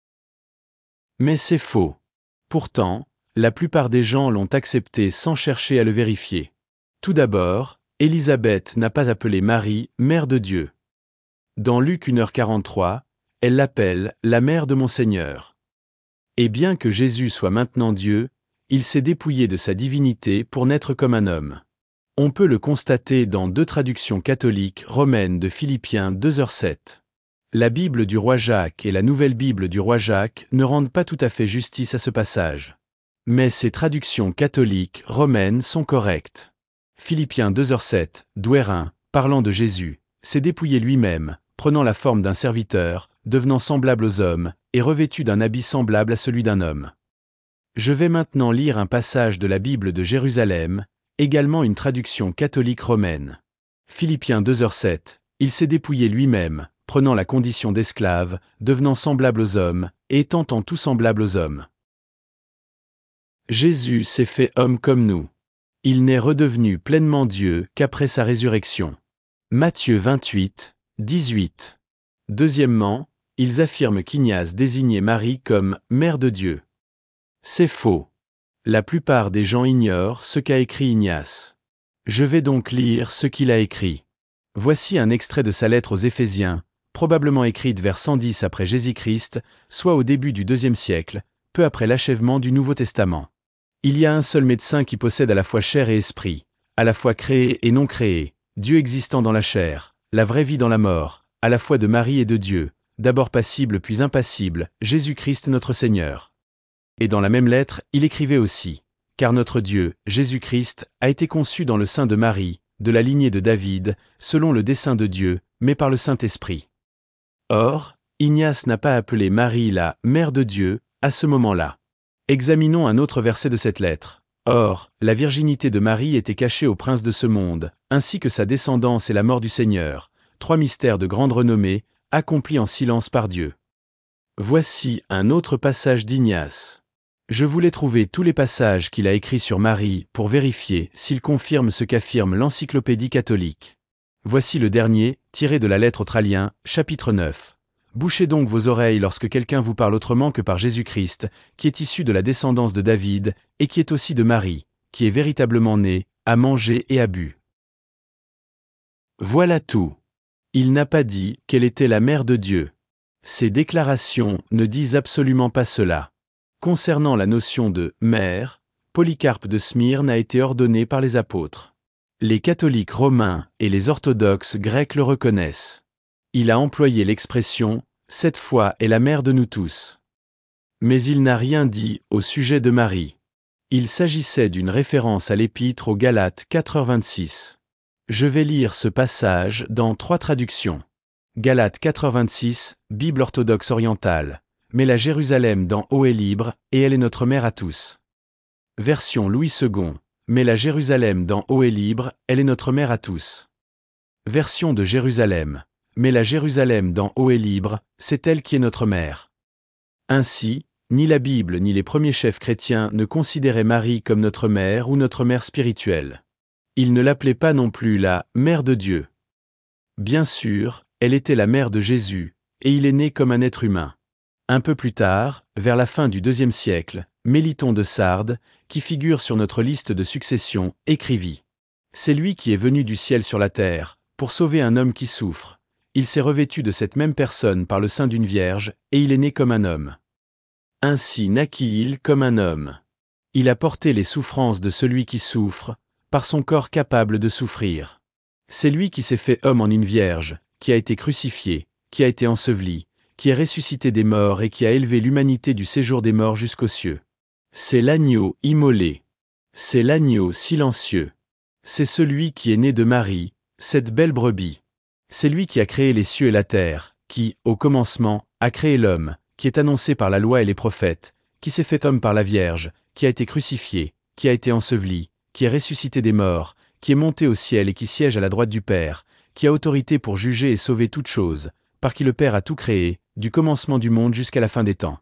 Mais c'est faux. Pourtant, la plupart des gens l'ont accepté sans chercher à le vérifier. Tout d'abord, Élisabeth n'a pas appelé Marie Mère de Dieu. Dans Luc une heure quarante-trois, elle l'appelle la Mère de mon Seigneur. Et bien que Jésus soit maintenant Dieu, il s'est dépouillé de sa divinité pour naître comme un homme. On peut le constater dans deux traductions catholiques romaines de Philippiens deux heures sept. La Bible du roi Jacques et la Nouvelle Bible du roi Jacques ne rendent pas tout à fait justice à ce passage. Mais ces traductions catholiques romaines sont correctes. Philippiens deux heures sept, Douérin, parlant de Jésus, s'est dépouillé lui-même, prenant la forme d'un serviteur, devenant semblable aux hommes, et revêtu d'un habit semblable à celui d'un homme. Je vais maintenant lire un passage de la Bible de Jérusalem, également une traduction catholique romaine. Philippiens deux heures sept, il s'est dépouillé lui-même, prenant la condition d'esclave, devenant semblable aux hommes, et étant en tout semblable aux hommes. Jésus s'est fait homme comme nous. Il n'est redevenu pleinement Dieu qu'après sa résurrection. Matthieu vingt-huit, dix-huit. Deuxièmement, ils affirment qu'Ignace désignait Marie comme « Mère de Dieu ». C'est faux. La plupart des gens ignorent ce qu'a écrit Ignace. Je vais donc lire ce qu'il a écrit. Voici un extrait de sa lettre aux Éphésiens, probablement écrite vers cent dix après Jésus-Christ, soit au début du deuxième siècle, peu après l'achèvement du Nouveau Testament. Il y a un seul médecin qui possède à la fois chair et esprit, à la fois créé et non créé, Dieu existant dans la chair, la vraie vie dans la mort, à la fois de Marie et de Dieu, d'abord passible puis impassible, Jésus-Christ notre Seigneur. Et dans la même lettre, il écrivait aussi, « Car notre Dieu, Jésus-Christ, a été conçu dans le sein de Marie, de la lignée de David, selon le dessein de Dieu, mais par le Saint-Esprit. » Or, Ignace n'a pas appelé Marie la « Mère de Dieu » à ce moment-là. Examinons un autre verset de cette lettre. Or, la virginité de Marie était cachée au prince de ce monde, ainsi que sa descendance et la mort du Seigneur, trois mystères de grande renommée, accomplis en silence par Dieu. Voici un autre passage d'Ignace. Je voulais trouver tous les passages qu'il a écrits sur Marie pour vérifier s'il confirme ce qu'affirme l'Encyclopédie catholique. Voici le dernier, tiré de la lettre aux Tralliens, chapitre neuf. Bouchez donc vos oreilles lorsque quelqu'un vous parle autrement que par Jésus-Christ, qui est issu de la descendance de David, et qui est aussi de Marie, qui est véritablement né, a mangé et a bu. Voilà tout. Il n'a pas dit qu'elle était la mère de Dieu. Ces déclarations ne disent absolument pas cela. Concernant la notion de « mère », Polycarpe de Smyrne a été ordonné par les apôtres. Les catholiques romains et les orthodoxes grecs le reconnaissent. Il a employé l'expression « cette foi est la mère de nous tous ». Mais il n'a rien dit au sujet de Marie. Il s'agissait d'une référence à l'épître aux Galates quatre heures vingt-six. Je vais lire ce passage dans trois traductions. Galates quatre heures vingt-six, Bible orthodoxe orientale. Mais la Jérusalem d'en haut est libre, et elle est notre mère à tous. Version Louis second. Mais la Jérusalem d'en haut est libre, elle est notre mère à tous. Version de Jérusalem. Mais la Jérusalem d'en haut est libre, c'est elle qui est notre mère. Ainsi, ni la Bible ni les premiers chefs chrétiens ne considéraient Marie comme notre mère ou notre mère spirituelle. Ils ne l'appelaient pas non plus la « mère de Dieu ». Bien sûr, elle était la mère de Jésus, et il est né comme un être humain. Un peu plus tard, vers la fin du deuxième siècle, Méliton de Sardes, qui figure sur notre liste de succession, écrivit « C'est lui qui est venu du ciel sur la terre, pour sauver un homme qui souffre. Il s'est revêtu de cette même personne par le sein d'une vierge, et il est né comme un homme. Ainsi naquit-il comme un homme. Il a porté les souffrances de celui qui souffre, par son corps capable de souffrir. C'est lui qui s'est fait homme en une vierge, qui a été crucifié, qui a été enseveli, qui est ressuscité des morts et qui a élevé l'humanité du séjour des morts jusqu'aux cieux. C'est l'agneau immolé. C'est l'agneau silencieux. C'est celui qui est né de Marie, cette belle brebis. C'est lui qui a créé les cieux et la terre, qui, au commencement, a créé l'homme, qui est annoncé par la loi et les prophètes, qui s'est fait homme par la Vierge, qui a été crucifié, qui a été enseveli, qui est ressuscité des morts, qui est monté au ciel et qui siège à la droite du Père, qui a autorité pour juger et sauver toutes choses, par qui le Père a tout créé, du commencement du monde jusqu'à la fin des temps.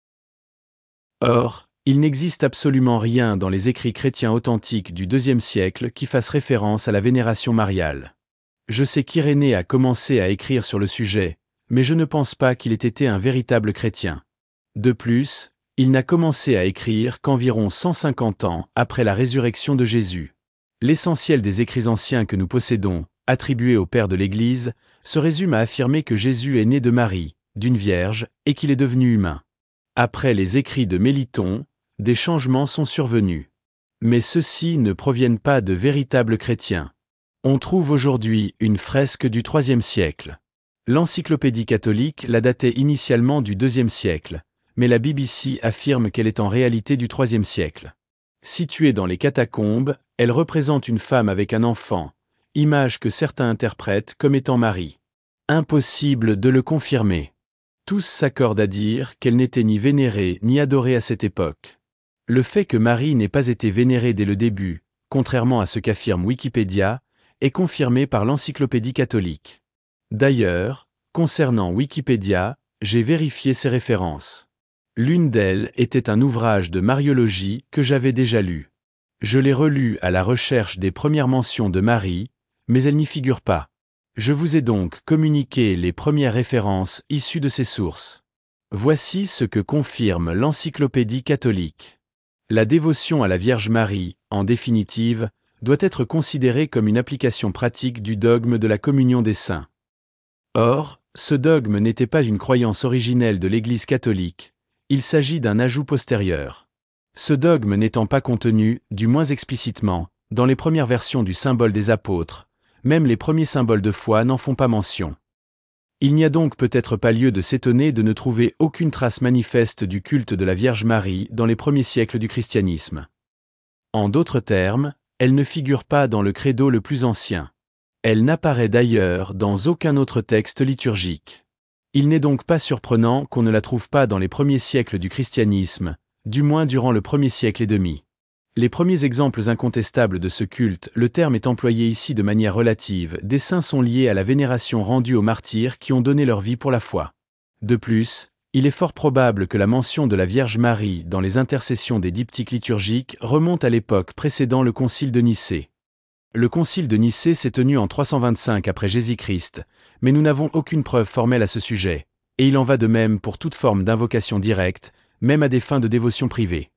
Or, il n'existe absolument rien dans les écrits chrétiens authentiques du deuxième siècle qui fasse référence à la vénération mariale. Je sais qu'Irénée a commencé à écrire sur le sujet, mais je ne pense pas qu'il ait été un véritable chrétien. De plus, il n'a commencé à écrire qu'environ cent cinquante ans après la résurrection de Jésus. L'essentiel des écrits anciens que nous possédons, attribués au Père de l'Église, se résume à affirmer que Jésus est né de Marie, d'une vierge, et qu'il est devenu humain. Après les écrits de Méliton, des changements sont survenus. Mais ceux-ci ne proviennent pas de véritables chrétiens. On trouve aujourd'hui une fresque du troisième siècle. L'encyclopédie catholique l'a datée initialement du deuxième siècle, mais la B B C affirme qu'elle est en réalité du troisième siècle. Située dans les catacombes, elle représente une femme avec un enfant, image que certains interprètent comme étant Marie. Impossible de le confirmer. Tous s'accordent à dire qu'elle n'était ni vénérée ni adorée à cette époque. Le fait que Marie n'ait pas été vénérée dès le début, contrairement à ce qu'affirme Wikipédia, est confirmé par l'encyclopédie catholique. D'ailleurs, concernant Wikipédia, j'ai vérifié ces références. L'une d'elles était un ouvrage de mariologie que j'avais déjà lu. Je l'ai relu à la recherche des premières mentions de Marie, mais elle n'y figure pas. Je vous ai donc communiqué les premières références issues de ces sources. Voici ce que confirme l'encyclopédie catholique. La dévotion à la Vierge Marie, en définitive, doit être considérée comme une application pratique du dogme de la communion des saints. Or, ce dogme n'était pas une croyance originelle de l'Église catholique, il s'agit d'un ajout postérieur. Ce dogme n'étant pas contenu, du moins explicitement, dans les premières versions du symbole des apôtres, même les premiers symboles de foi n'en font pas mention. Il n'y a donc peut-être pas lieu de s'étonner de ne trouver aucune trace manifeste du culte de la Vierge Marie dans les premiers siècles du christianisme. En d'autres termes, elle ne figure pas dans le credo le plus ancien. Elle n'apparaît d'ailleurs dans aucun autre texte liturgique. Il n'est donc pas surprenant qu'on ne la trouve pas dans les premiers siècles du christianisme, du moins durant le premier siècle et demi. Les premiers exemples incontestables de ce culte, le terme est employé ici de manière relative, des saints sont liés à la vénération rendue aux martyrs qui ont donné leur vie pour la foi. De plus, il est fort probable que la mention de la Vierge Marie dans les intercessions des diptyques liturgiques remonte à l'époque précédant le concile de Nicée. Le concile de Nicée s'est tenu en trois cent vingt-cinq après Jésus-Christ, mais nous n'avons aucune preuve formelle à ce sujet, et il en va de même pour toute forme d'invocation directe, même à des fins de dévotion privée.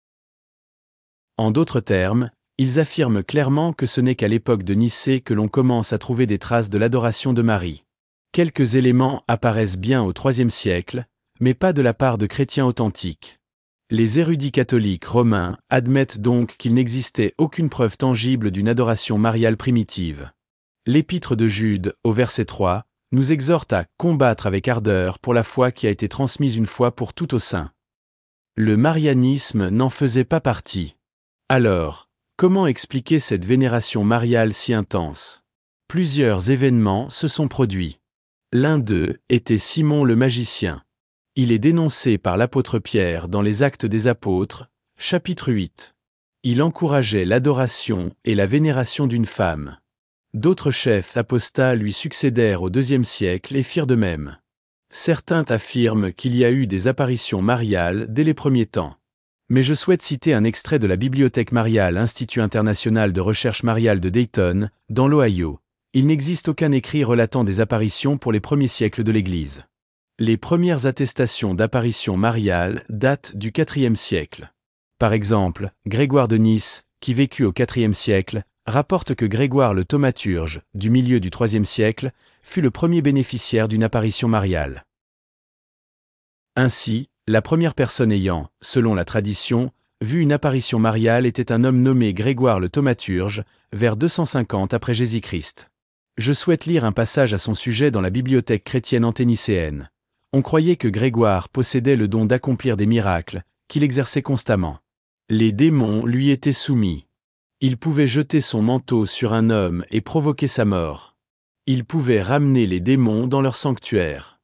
En d'autres termes, ils affirment clairement que ce n'est qu'à l'époque de Nicée que l'on commence à trouver des traces de l'adoration de Marie. Quelques éléments apparaissent bien au troisième siècle, mais pas de la part de chrétiens authentiques. Les érudits catholiques romains admettent donc qu'il n'existait aucune preuve tangible d'une adoration mariale primitive. L'Épître de Jude, au verset trois, nous exhorte à combattre avec ardeur pour la foi qui a été transmise une fois pour toutes aux saints. Le marianisme n'en faisait pas partie. Alors, comment expliquer cette vénération mariale si intense? Plusieurs événements se sont produits. L'un d'eux était Simon le magicien. Il est dénoncé par l'apôtre Pierre dans les Actes des Apôtres, chapitre huit. Il encourageait l'adoration et la vénération d'une femme. D'autres chefs apostats lui succédèrent au deuxième siècle et firent de même. Certains affirment qu'il y a eu des apparitions mariales dès les premiers temps. Mais je souhaite citer un extrait de la Bibliothèque mariale Institut international de recherche mariale de Dayton, dans l'Ohio. Il n'existe aucun écrit relatant des apparitions pour les premiers siècles de l'Église. Les premières attestations d'apparitions mariales datent du quatrième siècle. Par exemple, Grégoire de Nice, qui vécut au quatrième siècle, rapporte que Grégoire le thaumaturge, du milieu du troisième siècle, fut le premier bénéficiaire d'une apparition mariale. Ainsi, la première personne ayant, selon la tradition, vu une apparition mariale était un homme nommé Grégoire le thaumaturge, vers deux cent cinquante après Jésus-Christ. Je souhaite lire un passage à son sujet dans la bibliothèque chrétienne anténicéenne. On croyait que Grégoire possédait le don d'accomplir des miracles, qu'il exerçait constamment. Les démons lui étaient soumis. Il pouvait jeter son manteau sur un homme et provoquer sa mort. Il pouvait ramener les démons dans leur sanctuaire.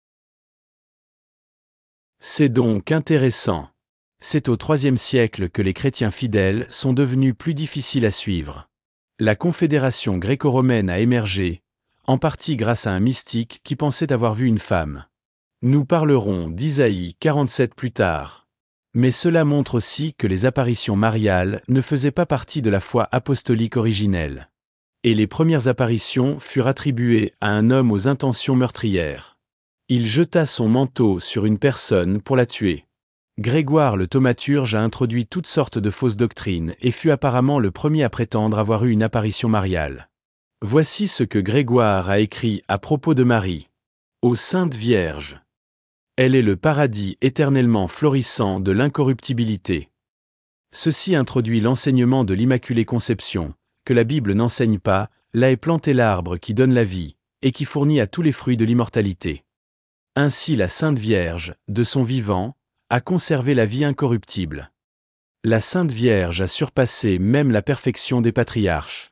C'est donc intéressant. C'est au troisième siècle que les chrétiens fidèles sont devenus plus difficiles à suivre. La confédération gréco-romaine a émergé, en partie grâce à un mystique qui pensait avoir vu une femme. Nous parlerons d'Isaïe quarante-sept plus tard. Mais cela montre aussi que les apparitions mariales ne faisaient pas partie de la foi apostolique originelle. Et les premières apparitions furent attribuées à un homme aux intentions meurtrières. Il jeta son manteau sur une personne pour la tuer. Grégoire le thaumaturge a introduit toutes sortes de fausses doctrines et fut apparemment le premier à prétendre avoir eu une apparition mariale. Voici ce que Grégoire a écrit à propos de Marie. Ô Sainte Vierge! Elle est le paradis éternellement florissant de l'incorruptibilité. Ceci introduit l'enseignement de l'Immaculée Conception, que la Bible n'enseigne pas, là est planté l'arbre qui donne la vie, et qui fournit à tous les fruits de l'immortalité. Ainsi la Sainte Vierge, de son vivant, a conservé la vie incorruptible. La Sainte Vierge a surpassé même la perfection des patriarches.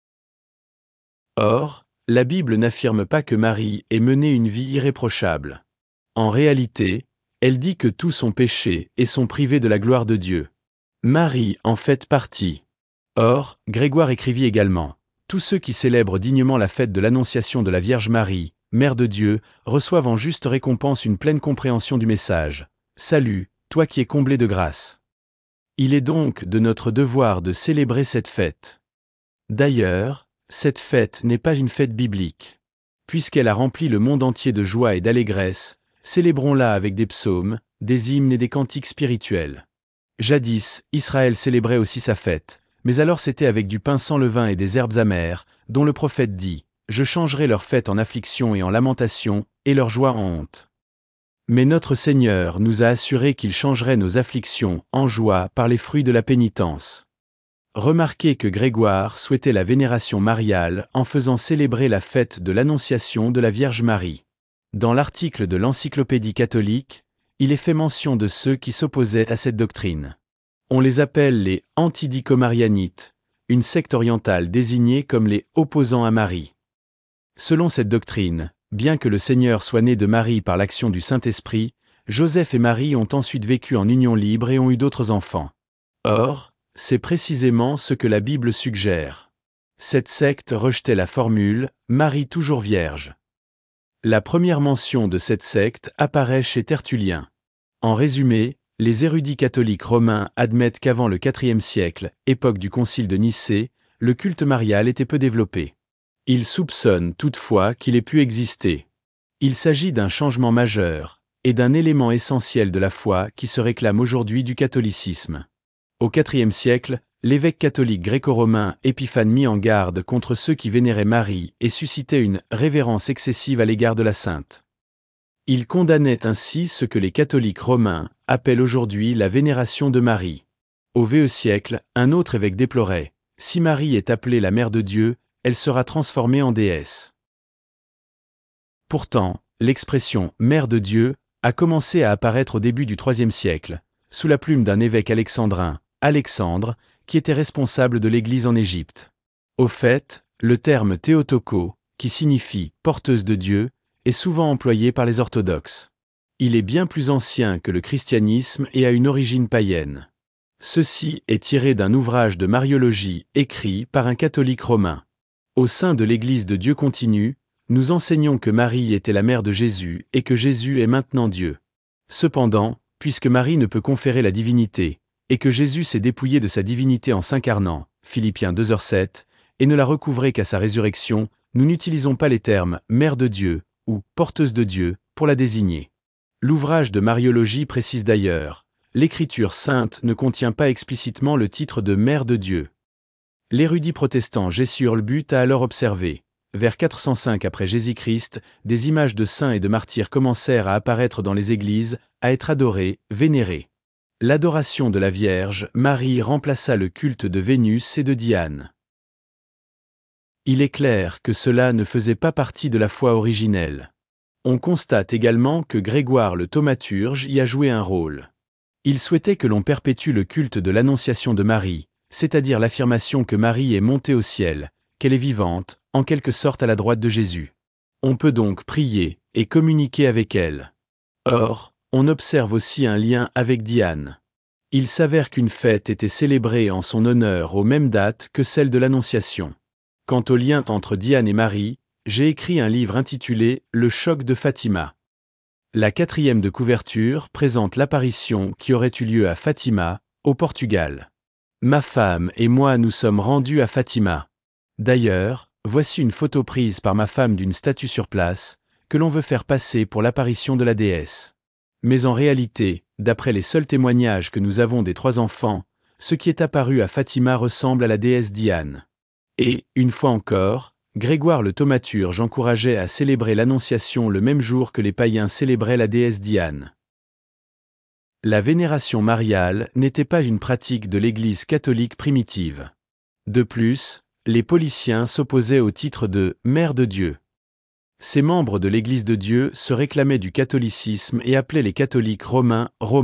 Or, la Bible n'affirme pas que Marie ait mené une vie irréprochable. En réalité, elle dit que tous sont péchés et sont privés de la gloire de Dieu. Marie en fait partie. Or, Grégoire écrivit également, « Tous ceux qui célèbrent dignement la fête de l'Annonciation de la Vierge Marie, Mère de Dieu, reçoivent en juste récompense une pleine compréhension du message. Salut, toi qui es comblé de grâce. » Il est donc de notre devoir de célébrer cette fête. D'ailleurs, cette fête n'est pas une fête biblique. Puisqu'elle a rempli le monde entier de joie et d'allégresse, célébrons-la avec des psaumes, des hymnes et des cantiques spirituels. Jadis, Israël célébrait aussi sa fête, mais alors c'était avec du pain sans levain et des herbes amères, dont le prophète dit, « Je changerai leur fête en affliction et en lamentation, et leur joie en honte. » Mais notre Seigneur nous a assuré qu'il changerait nos afflictions en joie par les fruits de la pénitence. Remarquez que Grégoire souhaitait la vénération mariale en faisant célébrer la fête de l'Annonciation de la Vierge Marie. Dans l'article de l'Encyclopédie catholique, il est fait mention de ceux qui s'opposaient à cette doctrine. On les appelle les antidicomarianites, une secte orientale désignée comme les opposants à Marie. Selon cette doctrine, bien que le Seigneur soit né de Marie par l'action du Saint-Esprit, Joseph et Marie ont ensuite vécu en union libre et ont eu d'autres enfants. Or, c'est précisément ce que la Bible suggère. Cette secte rejetait la formule « Marie toujours vierge ». La première mention de cette secte apparaît chez Tertullien. En résumé, les érudits catholiques romains admettent qu'avant le quatrième siècle, époque du concile de Nicée, le culte marial était peu développé. Ils soupçonnent toutefois qu'il ait pu exister. Il s'agit d'un changement majeur, et d'un élément essentiel de la foi qui se réclame aujourd'hui du catholicisme. Au quatrième siècle, l'évêque catholique gréco-romain Épiphane mit en garde contre ceux qui vénéraient Marie et suscitaient une révérence excessive à l'égard de la sainte. Il condamnait ainsi ce que les catholiques romains appellent aujourd'hui la vénération de Marie. Au vingtième siècle, un autre évêque déplorait « Si Marie est appelée la mère de Dieu, elle sera transformée en déesse ». Pourtant, l'expression « mère de Dieu » a commencé à apparaître au début du troisième siècle, sous la plume d'un évêque alexandrin, Alexandre, qui était responsable de l'Église en Égypte. Au fait, le terme Théotoko, qui signifie « porteuse de Dieu », est souvent employé par les orthodoxes. Il est bien plus ancien que le christianisme et a une origine païenne. Ceci est tiré d'un ouvrage de mariologie écrit par un catholique romain. Au sein de l'Église de Dieu continu, nous enseignons que Marie était la mère de Jésus et que Jésus est maintenant Dieu. Cependant, puisque Marie ne peut conférer la divinité, et que Jésus s'est dépouillé de sa divinité en s'incarnant, Philippiens deux heures sept, et ne l'a recouvré qu'à sa résurrection, nous n'utilisons pas les termes « mère de Dieu » ou « porteuse de Dieu » pour la désigner. L'ouvrage de mariologie précise d'ailleurs « L'Écriture sainte ne contient pas explicitement le titre de mère de Dieu ». L'érudit protestant Gessiur-le-But a alors observé, vers quatre cent cinq après Jésus-Christ, des images de saints et de martyrs commencèrent à apparaître dans les églises, à être adorées, vénérées. L'adoration de la Vierge Marie remplaça le culte de Vénus et de Diane. Il est clair que cela ne faisait pas partie de la foi originelle. On constate également que Grégoire le thaumaturge y a joué un rôle. Il souhaitait que l'on perpétue le culte de l'Annonciation de Marie, c'est-à-dire l'affirmation que Marie est montée au ciel, qu'elle est vivante, en quelque sorte à la droite de Jésus. On peut donc prier et communiquer avec elle. Or, on observe aussi un lien avec Diane. Il s'avère qu'une fête était célébrée en son honneur aux mêmes dates que celle de l'Annonciation. Quant au lien entre Diane et Marie, j'ai écrit un livre intitulé « Le choc de Fatima ». La quatrième de couverture présente l'apparition qui aurait eu lieu à Fatima, au Portugal. Ma femme et moi nous sommes rendus à Fatima. D'ailleurs, voici une photo prise par ma femme d'une statue sur place, que l'on veut faire passer pour l'apparition de la déesse. Mais en réalité, d'après les seuls témoignages que nous avons des trois enfants, ce qui est apparu à Fatima ressemble à la déesse Diane. Et, une fois encore, Grégoire le thaumaturge encourageait à célébrer l'Annonciation le même jour que les païens célébraient la déesse Diane. La vénération mariale n'était pas une pratique de l'Église catholique primitive. De plus, les Pauliciens s'opposaient au titre de « Mère de Dieu ». Ces membres de l'Église de Dieu se réclamaient du catholicisme et appelaient les catholiques romains « romains ».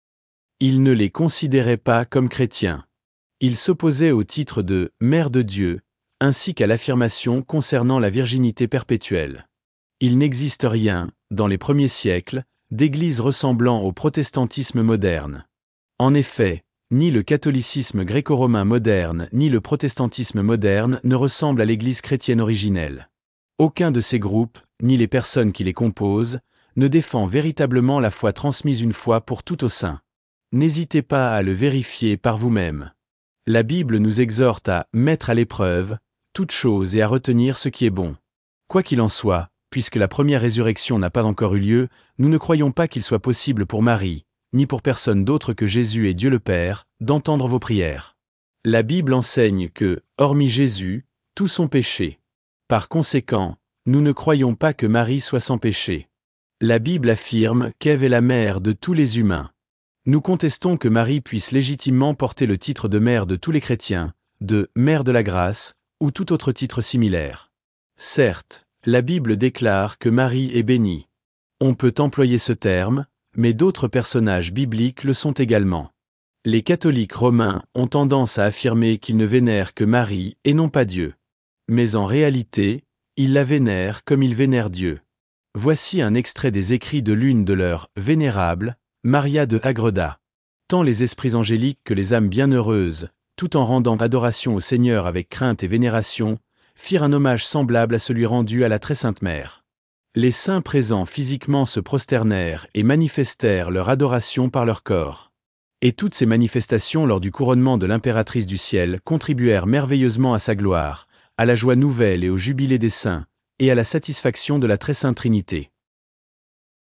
Ils ne les considéraient pas comme chrétiens. Ils s'opposaient au titre de « Mère de Dieu », ainsi qu'à l'affirmation concernant la virginité perpétuelle. Il n'existe rien, dans les premiers siècles, d'église ressemblant au protestantisme moderne. En effet, ni le catholicisme gréco-romain moderne ni le protestantisme moderne ne ressemblent à l'église chrétienne originelle. Aucun de ces groupes, ni les personnes qui les composent, ne défend véritablement la foi transmise une fois pour toutes aux saints. N'hésitez pas à le vérifier par vous-même. La Bible nous exhorte à mettre à l'épreuve toute chose et à retenir ce qui est bon. Quoi qu'il en soit, puisque la première résurrection n'a pas encore eu lieu, nous ne croyons pas qu'il soit possible pour Marie, ni pour personne d'autre que Jésus et Dieu le Père, d'entendre vos prières. La Bible enseigne que, hormis Jésus, tous sont péchés. Par conséquent, nous ne croyons pas que Marie soit sans péché. La Bible affirme qu'Ève est la mère de tous les humains. Nous contestons que Marie puisse légitimement porter le titre de mère de tous les chrétiens, de mère de la grâce, ou tout autre titre similaire. Certes, la Bible déclare que Marie est bénie. On peut employer ce terme, mais d'autres personnages bibliques le sont également. Les catholiques romains ont tendance à affirmer qu'ils ne vénèrent que Marie et non pas Dieu. Mais en réalité, ils la vénèrent comme ils vénèrent Dieu. Voici un extrait des écrits de l'une de leurs « vénérables », Maria de Agreda. Tant les esprits angéliques que les âmes bienheureuses, tout en rendant adoration au Seigneur avec crainte et vénération, firent un hommage semblable à celui rendu à la très sainte mère. Les saints présents physiquement se prosternèrent et manifestèrent leur adoration par leur corps. Et toutes ces manifestations lors du couronnement de l'impératrice du ciel contribuèrent merveilleusement à sa gloire, à la joie nouvelle et au jubilé des saints, et à la satisfaction de la très sainte Trinité.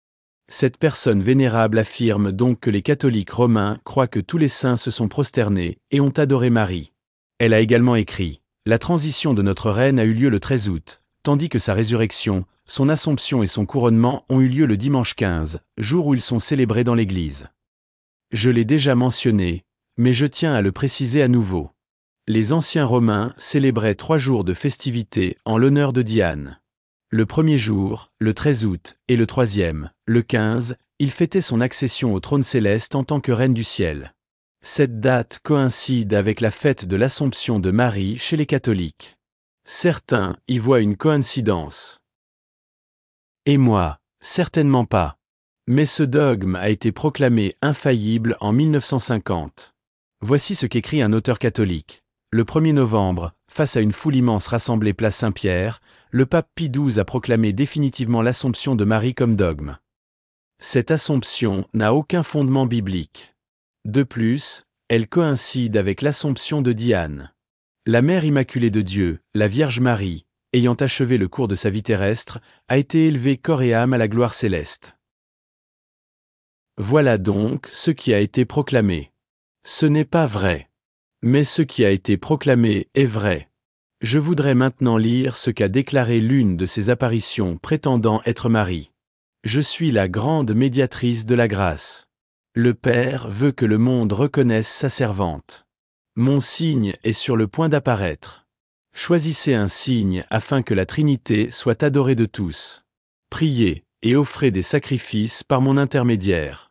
Cette personne vénérable affirme donc que les catholiques romains croient que tous les saints se sont prosternés et ont adoré Marie. Elle a également écrit « La transition de notre reine a eu lieu le treize août, tandis que sa résurrection, son assomption et son couronnement ont eu lieu le dimanche quinze, jour où ils sont célébrés dans l'Église. » Je l'ai déjà mentionné, mais je tiens à le préciser à nouveau. Les anciens Romains célébraient trois jours de festivités en l'honneur de Diane. Le premier jour, le treize août, et le troisième, le quinze, il fêtait son accession au trône céleste en tant que reine du ciel. Cette date coïncide avec la fête de l'Assomption de Marie chez les catholiques. Certains y voient une coïncidence. Et moi, certainement pas. Mais ce dogme a été proclamé infaillible en mille neuf cent cinquante. Voici ce qu'écrit un auteur catholique. Le premier novembre, face à une foule immense rassemblée place Saint-Pierre, le pape Pie douze a proclamé définitivement l'Assomption de Marie comme dogme. Cette Assomption n'a aucun fondement biblique. De plus, elle coïncide avec l'Assomption de Diane. La Mère Immaculée de Dieu, la Vierge Marie, ayant achevé le cours de sa vie terrestre, a été élevée corps et âme à la gloire céleste. Voilà donc ce qui a été proclamé. Ce n'est pas vrai. Mais ce qui a été proclamé est vrai. Je voudrais maintenant lire ce qu'a déclaré l'une de ces apparitions prétendant être Marie. Je suis la grande médiatrice de la grâce. Le Père veut que le monde reconnaisse sa servante. Mon signe est sur le point d'apparaître. Choisissez un signe afin que la Trinité soit adorée de tous. Priez et offrez des sacrifices par mon intermédiaire.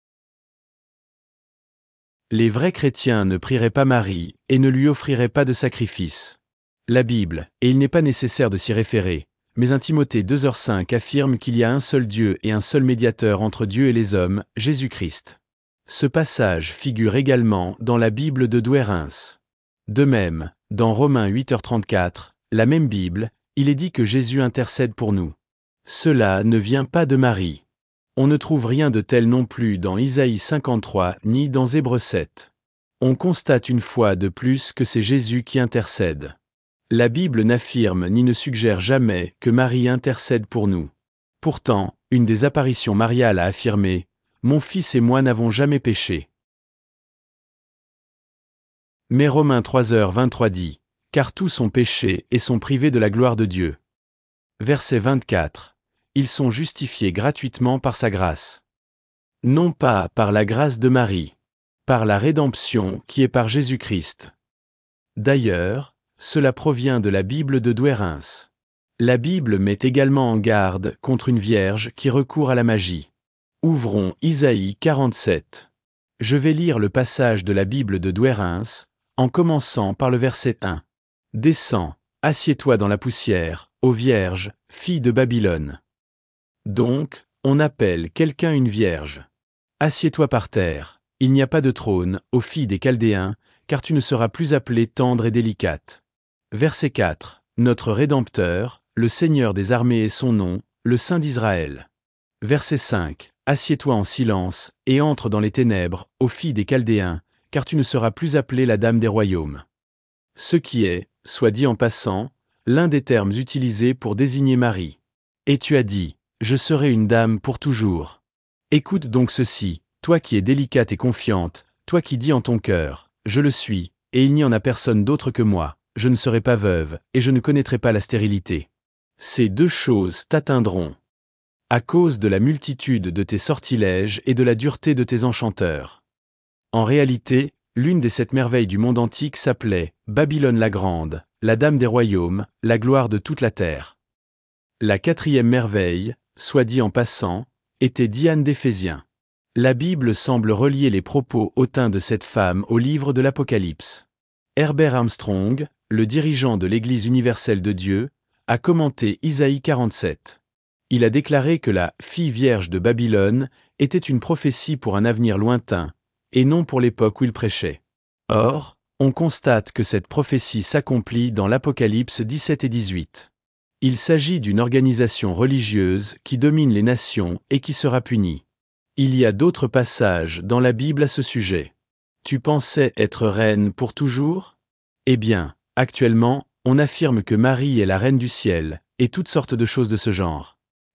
Les vrais chrétiens ne prieraient pas Marie et ne lui offriraient pas de sacrifice. La Bible, et il n'est pas nécessaire de s'y référer, mais un Timothée deux heures cinq affirme qu'il y a un seul Dieu et un seul médiateur entre Dieu et les hommes, Jésus-Christ. Ce passage figure également dans la Bible de Douay-Rheims. De même, dans Romains huit heures trente-quatre, la même Bible, il est dit que Jésus intercède pour nous. Cela ne vient pas de Marie. On ne trouve rien de tel non plus dans Isaïe cinquante-trois ni dans Hébreux sept. On constate une fois de plus que c'est Jésus qui intercède. La Bible n'affirme ni ne suggère jamais que Marie intercède pour nous. Pourtant, une des apparitions mariales a affirmé « Mon fils et moi n'avons jamais péché ». Mais Romains trois heures vingt-trois dit « Car tous ont péché et sont privés de la gloire de Dieu ». Verset vingt-quatre. Ils sont justifiés gratuitement par sa grâce. Non pas par la grâce de Marie, par la rédemption qui est par Jésus-Christ. D'ailleurs, cela provient de la Bible de Douay-Rheims. La Bible met également en garde contre une vierge qui recourt à la magie. Ouvrons Isaïe quarante-sept. Je vais lire le passage de la Bible de Douay-Rheims, en commençant par le verset un. Descends, assieds-toi dans la poussière, ô Vierge, fille de Babylone. Donc, on appelle quelqu'un une vierge. Assieds-toi par terre, il n'y a pas de trône, ô fille des Chaldéens, car tu ne seras plus appelée tendre et délicate. Verset quatre. Notre Rédempteur, le Seigneur des armées est son nom, le Saint d'Israël. Verset cinq. Assieds-toi en silence, et entre dans les ténèbres, ô fille des Chaldéens, car tu ne seras plus appelée la dame des royaumes. Ce qui est, soit dit en passant, l'un des termes utilisés pour désigner Marie. Et tu as dit, je serai une dame pour toujours. Écoute donc ceci, toi qui es délicate et confiante, toi qui dis en ton cœur, je le suis, et il n'y en a personne d'autre que moi, je ne serai pas veuve, et je ne connaîtrai pas la stérilité. Ces deux choses t'atteindront. À cause de la multitude de tes sortilèges et de la dureté de tes enchanteurs. En réalité, l'une des sept merveilles du monde antique s'appelait Babylone la Grande, la dame des royaumes, la gloire de toute la terre. La quatrième merveille, soit dit en passant, était Diane d'Éphésiens. La Bible semble relier les propos hautains de cette femme au livre de l'Apocalypse. Herbert Armstrong, le dirigeant de l'Église universelle de Dieu, a commenté Isaïe quarante-sept. Il a déclaré que la « fille vierge de Babylone » était une prophétie pour un avenir lointain, et non pour l'époque où il prêchait. Or, on constate que cette prophétie s'accomplit dans l'Apocalypse dix-sept et dix-huit. Il s'agit d'une organisation religieuse qui domine les nations et qui sera punie. Il y a d'autres passages dans la Bible à ce sujet. Tu pensais être reine pour toujours? Eh bien, actuellement, on affirme que Marie est la reine du ciel, et toutes sortes de choses de ce genre.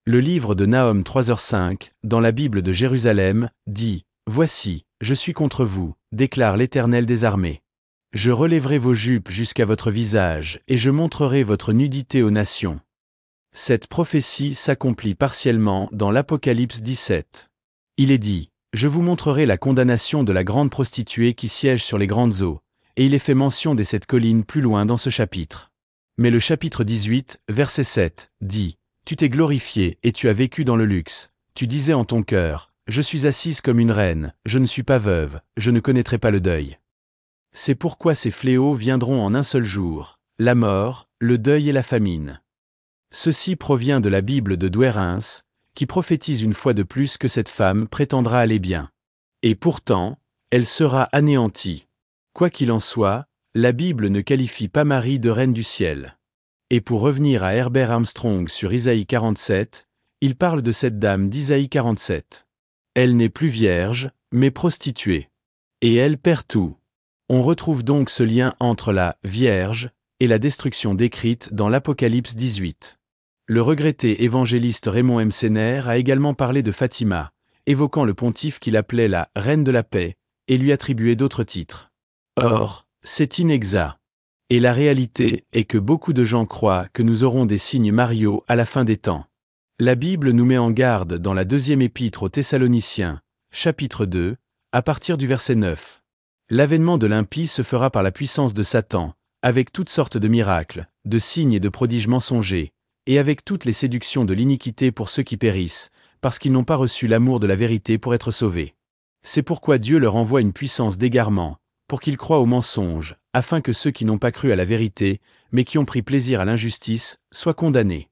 Le livre de Nahum trois heures cinq, dans la Bible de Jérusalem, dit « Voici, je suis contre vous, déclare l'Éternel des armées. Je relèverai vos jupes jusqu'à votre visage, et je montrerai votre nudité aux nations. » Cette prophétie s'accomplit partiellement dans l'Apocalypse dix-sept. Il est dit « Je vous montrerai la condamnation de la grande prostituée qui siège sur les grandes eaux », et il est fait mention des sept collines plus loin dans ce chapitre. Mais le chapitre dix-huit, verset sept, dit « Tu t'es glorifié et tu as vécu dans le luxe. Tu disais en ton cœur, je suis assise comme une reine, je ne suis pas veuve, je ne connaîtrai pas le deuil. » C'est pourquoi ces fléaux viendront en un seul jour, la mort, le deuil et la famine. Ceci provient de la Bible de Douerens, qui prophétise une fois de plus que cette femme prétendra aller bien. Et pourtant, elle sera anéantie. Quoi qu'il en soit, la Bible ne qualifie pas Marie de reine du ciel. Et pour revenir à Herbert Armstrong sur Isaïe quarante-sept, il parle de cette dame d'Isaïe quarante-sept. Elle n'est plus vierge, mais prostituée. Et elle perd tout. On retrouve donc ce lien entre la « Vierge » et la destruction décrite dans l'Apocalypse dix-huit. Le regretté évangéliste Raymond Emsener a également parlé de Fatima, évoquant le pontife qu'il appelait la « Reine de la paix » et lui attribuait d'autres titres. Or, c'est inexact. Et la réalité est que beaucoup de gens croient que nous aurons des signes mariaux à la fin des temps. La Bible nous met en garde dans la deuxième épître aux Thessaloniciens, chapitre deux, à partir du verset neuf. L'avènement de l'impie se fera par la puissance de Satan, avec toutes sortes de miracles, de signes et de prodiges mensongers, et avec toutes les séductions de l'iniquité pour ceux qui périssent, parce qu'ils n'ont pas reçu l'amour de la vérité pour être sauvés. C'est pourquoi Dieu leur envoie une puissance d'égarement, pour qu'ils croient au mensonge, afin que ceux qui n'ont pas cru à la vérité, mais qui ont pris plaisir à l'injustice, soient condamnés.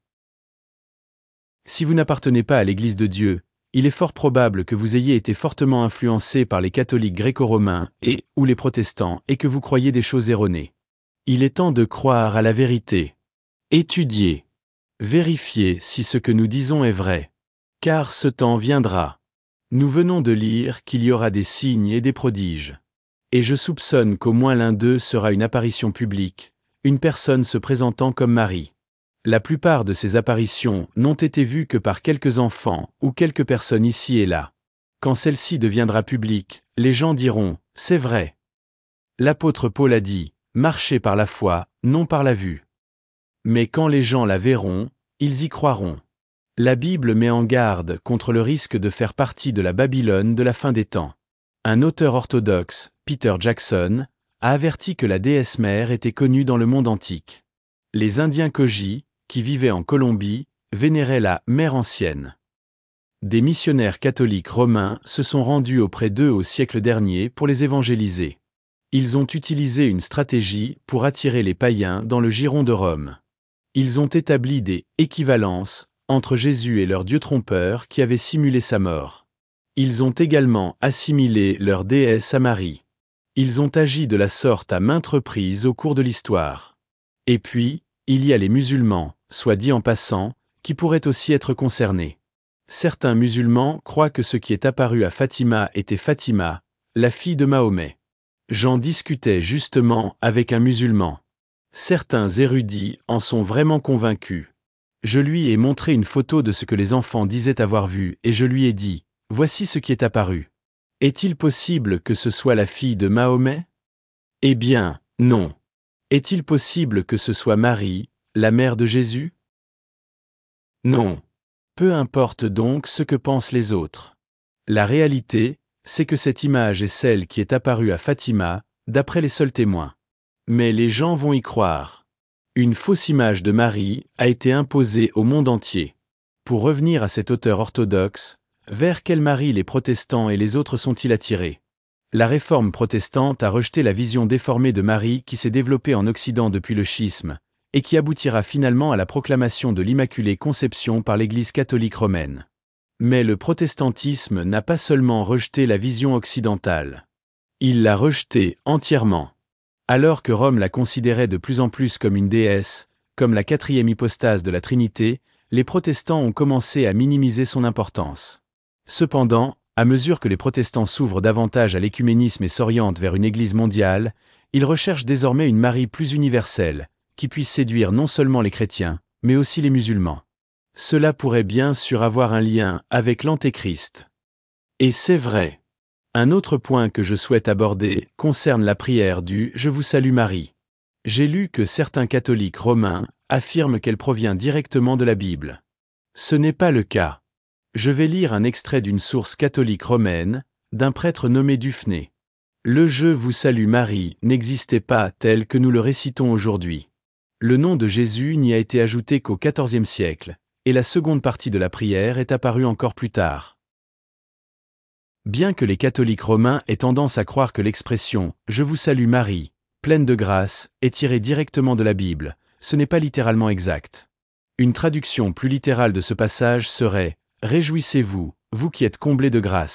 Si vous n'appartenez pas à l'Église de Dieu, il est fort probable que vous ayez été fortement influencé par les catholiques gréco-romains et, ou les protestants, et que vous croyez des choses erronées. Il est temps de croire à la vérité. Étudiez. Vérifiez si ce que nous disons est vrai. Car ce temps viendra. Nous venons de lire qu'il y aura des signes et des prodiges. Et je soupçonne qu'au moins l'un d'eux sera une apparition publique, une personne se présentant comme Marie. La plupart de ces apparitions n'ont été vues que par quelques enfants ou quelques personnes ici et là. Quand celle-ci deviendra publique, les gens diront « c'est vrai ». L'apôtre Paul a dit « marchez par la foi, non par la vue ». Mais quand les gens la verront, ils y croiront. La Bible met en garde contre le risque de faire partie de la Babylone de la fin des temps. Un auteur orthodoxe, Peter Jackson, a averti que la déesse mère était connue dans le monde antique. Les Indiens Koji, qui vivaient en Colombie, vénéraient la mère ancienne. Des missionnaires catholiques romains se sont rendus auprès d'eux au siècle dernier pour les évangéliser. Ils ont utilisé une stratégie pour attirer les païens dans le giron de Rome. Ils ont établi des équivalences entre Jésus et leur dieu trompeur qui avait simulé sa mort. Ils ont également assimilé leur déesse à Marie. Ils ont agi de la sorte à maintes reprises au cours de l'histoire. Et puis, il y a les musulmans, soit dit en passant, qui pourraient aussi être concernés. Certains musulmans croient que ce qui est apparu à Fatima était Fatima, la fille de Mahomet. J'en discutais justement avec un musulman. Certains érudits en sont vraiment convaincus. Je lui ai montré une photo de ce que les enfants disaient avoir vu et je lui ai dit « Voici ce qui est apparu. Est-il possible que ce soit la fille de Mahomet ? Eh bien, non. Est-il possible que ce soit Marie, la mère de Jésus ? Non. Peu importe donc ce que pensent les autres. La réalité, c'est que cette image est celle qui est apparue à Fatima, d'après les seuls témoins. Mais les gens vont y croire. Une fausse image de Marie a été imposée au monde entier. Pour revenir à cet auteur orthodoxe, vers quelle Marie les protestants et les autres sont-ils attirés ? La réforme protestante a rejeté la vision déformée de Marie qui s'est développée en Occident depuis le schisme, et qui aboutira finalement à la proclamation de l'Immaculée Conception par l'Église catholique romaine. Mais le protestantisme n'a pas seulement rejeté la vision occidentale. Il l'a rejetée entièrement. Alors que Rome la considérait de plus en plus comme une déesse, comme la quatrième hypostase de la Trinité, les protestants ont commencé à minimiser son importance. Cependant, à mesure que les protestants s'ouvrent davantage à l'écuménisme et s'orientent vers une Église mondiale, ils recherchent désormais une Marie plus universelle, qui puisse séduire non seulement les chrétiens, mais aussi les musulmans. Cela pourrait bien sûr avoir un lien avec l'Antéchrist. Et c'est vrai. Un autre point que je souhaite aborder concerne la prière du « Je vous salue Marie ». J'ai lu que certains catholiques romains affirment qu'elle provient directement de la Bible. Ce n'est pas le cas. Je vais lire un extrait d'une source catholique romaine, d'un prêtre nommé Dufné. Le « Je vous salue Marie » n'existait pas tel que nous le récitons aujourd'hui. Le nom de Jésus n'y a été ajouté qu'au quatorzième siècle, et la seconde partie de la prière est apparue encore plus tard. Bien que les catholiques romains aient tendance à croire que l'expression « Je vous salue Marie », pleine de grâce, est tirée directement de la Bible, ce n'est pas littéralement exact. Une traduction plus littérale de ce passage serait « Réjouissez-vous, vous qui êtes comblés de grâce ».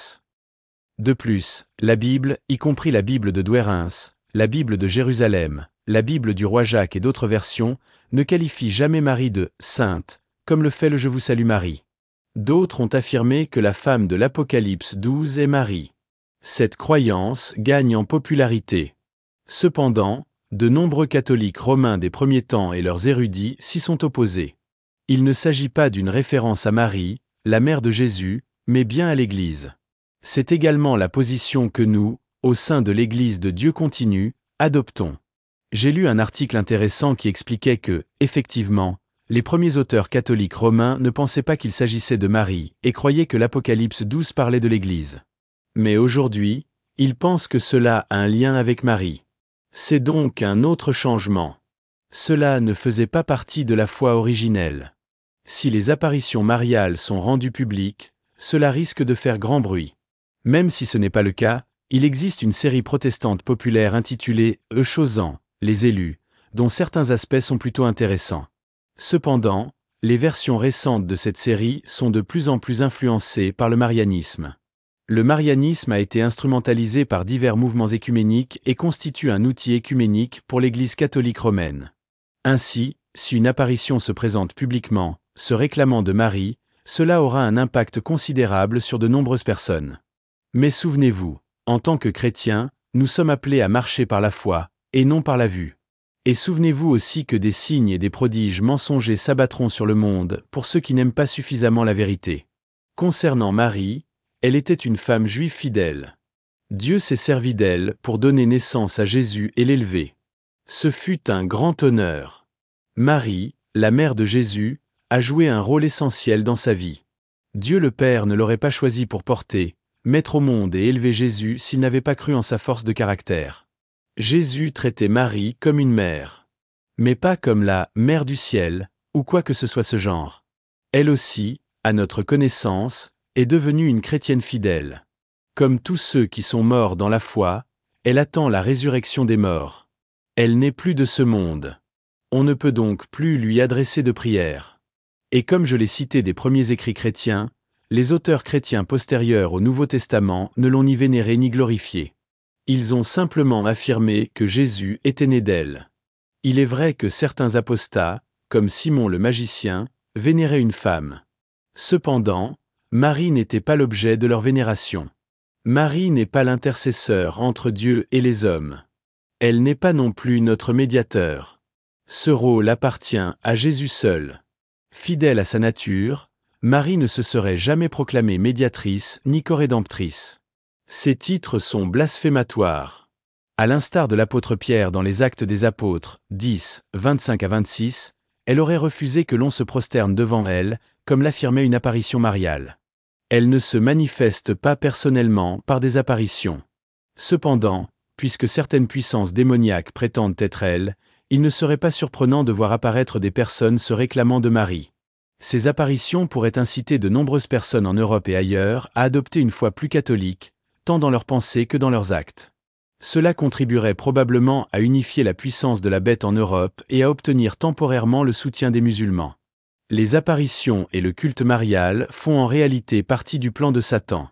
De plus, la Bible, y compris la Bible de Douairins, la Bible de Jérusalem, la Bible du roi Jacques et d'autres versions, ne qualifie jamais Marie de « sainte », comme le fait le « Je vous salue Marie ». D'autres ont affirmé que la femme de l'Apocalypse douze est Marie. Cette croyance gagne en popularité. Cependant, de nombreux catholiques romains des premiers temps et leurs érudits s'y sont opposés. Il ne s'agit pas d'une référence à Marie, la mère de Jésus, mais bien à l'Église. C'est également la position que nous, au sein de l'Église de Dieu continu, adoptons. J'ai lu un article intéressant qui expliquait que, effectivement, les premiers auteurs catholiques romains ne pensaient pas qu'il s'agissait de Marie et croyaient que l'Apocalypse douze parlait de l'Église. Mais aujourd'hui, ils pensent que cela a un lien avec Marie. C'est donc un autre changement. Cela ne faisait pas partie de la foi originelle. Si les apparitions mariales sont rendues publiques, cela risque de faire grand bruit. Même si ce n'est pas le cas, il existe une série protestante populaire intitulée « Euchosan, les élus », dont certains aspects sont plutôt intéressants. Cependant, les versions récentes de cette série sont de plus en plus influencées par le marianisme. Le marianisme a été instrumentalisé par divers mouvements écuméniques et constitue un outil écuménique pour l'Église catholique romaine. Ainsi, si une apparition se présente publiquement, se réclamant de Marie, cela aura un impact considérable sur de nombreuses personnes. Mais souvenez-vous, en tant que chrétiens, nous sommes appelés à marcher par la foi, et non par la vue. Et souvenez-vous aussi que des signes et des prodiges mensongers s'abattront sur le monde pour ceux qui n'aiment pas suffisamment la vérité. Concernant Marie, elle était une femme juive fidèle. Dieu s'est servi d'elle pour donner naissance à Jésus et l'élever. Ce fut un grand honneur. Marie, la mère de Jésus, a joué un rôle essentiel dans sa vie. Dieu le Père ne l'aurait pas choisi pour porter, mettre au monde et élever Jésus s'il n'avait pas cru en sa force de caractère. Jésus traitait Marie comme une mère. Mais pas comme la « mère du ciel » ou quoi que ce soit ce genre. Elle aussi, à notre connaissance, est devenue une chrétienne fidèle. Comme tous ceux qui sont morts dans la foi, elle attend la résurrection des morts. Elle n'est plus de ce monde. On ne peut donc plus lui adresser de prière. Et comme je l'ai cité des premiers écrits chrétiens, les auteurs chrétiens postérieurs au Nouveau Testament ne l'ont ni vénérée ni glorifiée. Ils ont simplement affirmé que Jésus était né d'elle. Il est vrai que certains apostats, comme Simon le magicien, vénéraient une femme. Cependant, Marie n'était pas l'objet de leur vénération. Marie n'est pas l'intercesseur entre Dieu et les hommes. Elle n'est pas non plus notre médiateur. Ce rôle appartient à Jésus seul. Fidèle à sa nature, Marie ne se serait jamais proclamée médiatrice ni corédemptrice. Ces titres sont blasphématoires. À l'instar de l'apôtre Pierre dans les Actes des Apôtres, dix, vingt-cinq à vingt-six, elle aurait refusé que l'on se prosterne devant elle, comme l'affirmait une apparition mariale. Elle ne se manifeste pas personnellement par des apparitions. Cependant, puisque certaines puissances démoniaques prétendent être elle, il ne serait pas surprenant de voir apparaître des personnes se réclamant de Marie. Ces apparitions pourraient inciter de nombreuses personnes en Europe et ailleurs à adopter une foi plus catholique, tant dans leurs pensées que dans leurs actes. Cela contribuerait probablement à unifier la puissance de la bête en Europe et à obtenir temporairement le soutien des musulmans. Les apparitions et le culte marial font en réalité partie du plan de Satan.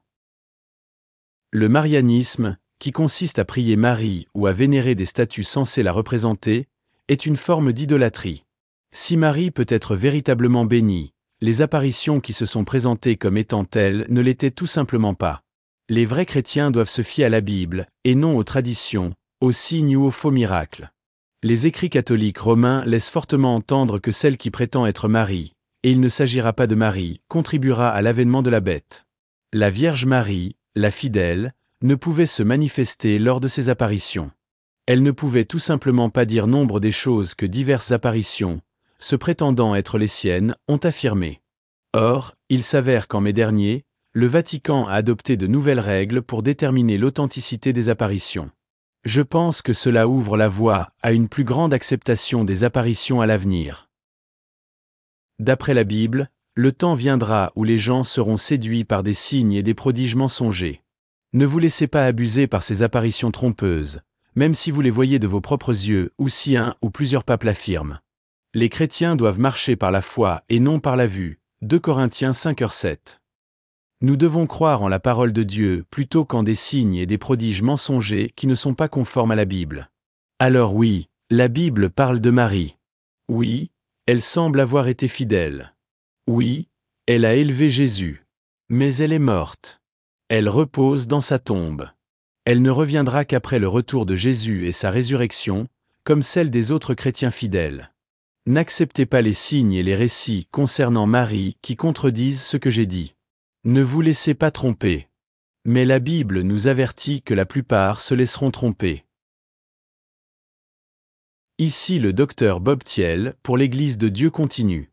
Le marianisme, qui consiste à prier Marie ou à vénérer des statues censées la représenter, est une forme d'idolâtrie. Si Marie peut être véritablement bénie, les apparitions qui se sont présentées comme étant telles ne l'étaient tout simplement pas. Les vrais chrétiens doivent se fier à la Bible, et non aux traditions, aux signes ou aux faux miracles. Les écrits catholiques romains laissent fortement entendre que celle qui prétend être Marie, et il ne s'agira pas de Marie, contribuera à l'avènement de la bête. La Vierge Marie, la fidèle, ne pouvait se manifester lors de ces apparitions. Elle ne pouvait tout simplement pas dire nombre des choses que diverses apparitions, se prétendant être les siennes, ont affirmées. Or, il s'avère qu'en mai dernier, le Vatican a adopté de nouvelles règles pour déterminer l'authenticité des apparitions. Je pense que cela ouvre la voie à une plus grande acceptation des apparitions à l'avenir. D'après la Bible, le temps viendra où les gens seront séduits par des signes et des prodiges mensongers. Ne vous laissez pas abuser par ces apparitions trompeuses, même si vous les voyez de vos propres yeux ou si un ou plusieurs papes l'affirment. Les chrétiens doivent marcher par la foi et non par la vue. deux Corinthiens cinq heures sept. Nous devons croire en la parole de Dieu plutôt qu'en des signes et des prodiges mensongers qui ne sont pas conformes à la Bible. Alors oui, la Bible parle de Marie. Oui, elle semble avoir été fidèle. Oui, elle a élevé Jésus. Mais elle est morte. Elle repose dans sa tombe. Elle ne reviendra qu'après le retour de Jésus et sa résurrection, comme celle des autres chrétiens fidèles. N'acceptez pas les signes et les récits concernant Marie qui contredisent ce que j'ai dit. Ne vous laissez pas tromper. Mais la Bible nous avertit que la plupart se laisseront tromper. Ici le docteur Bob Thiel pour l'Église de Dieu continue.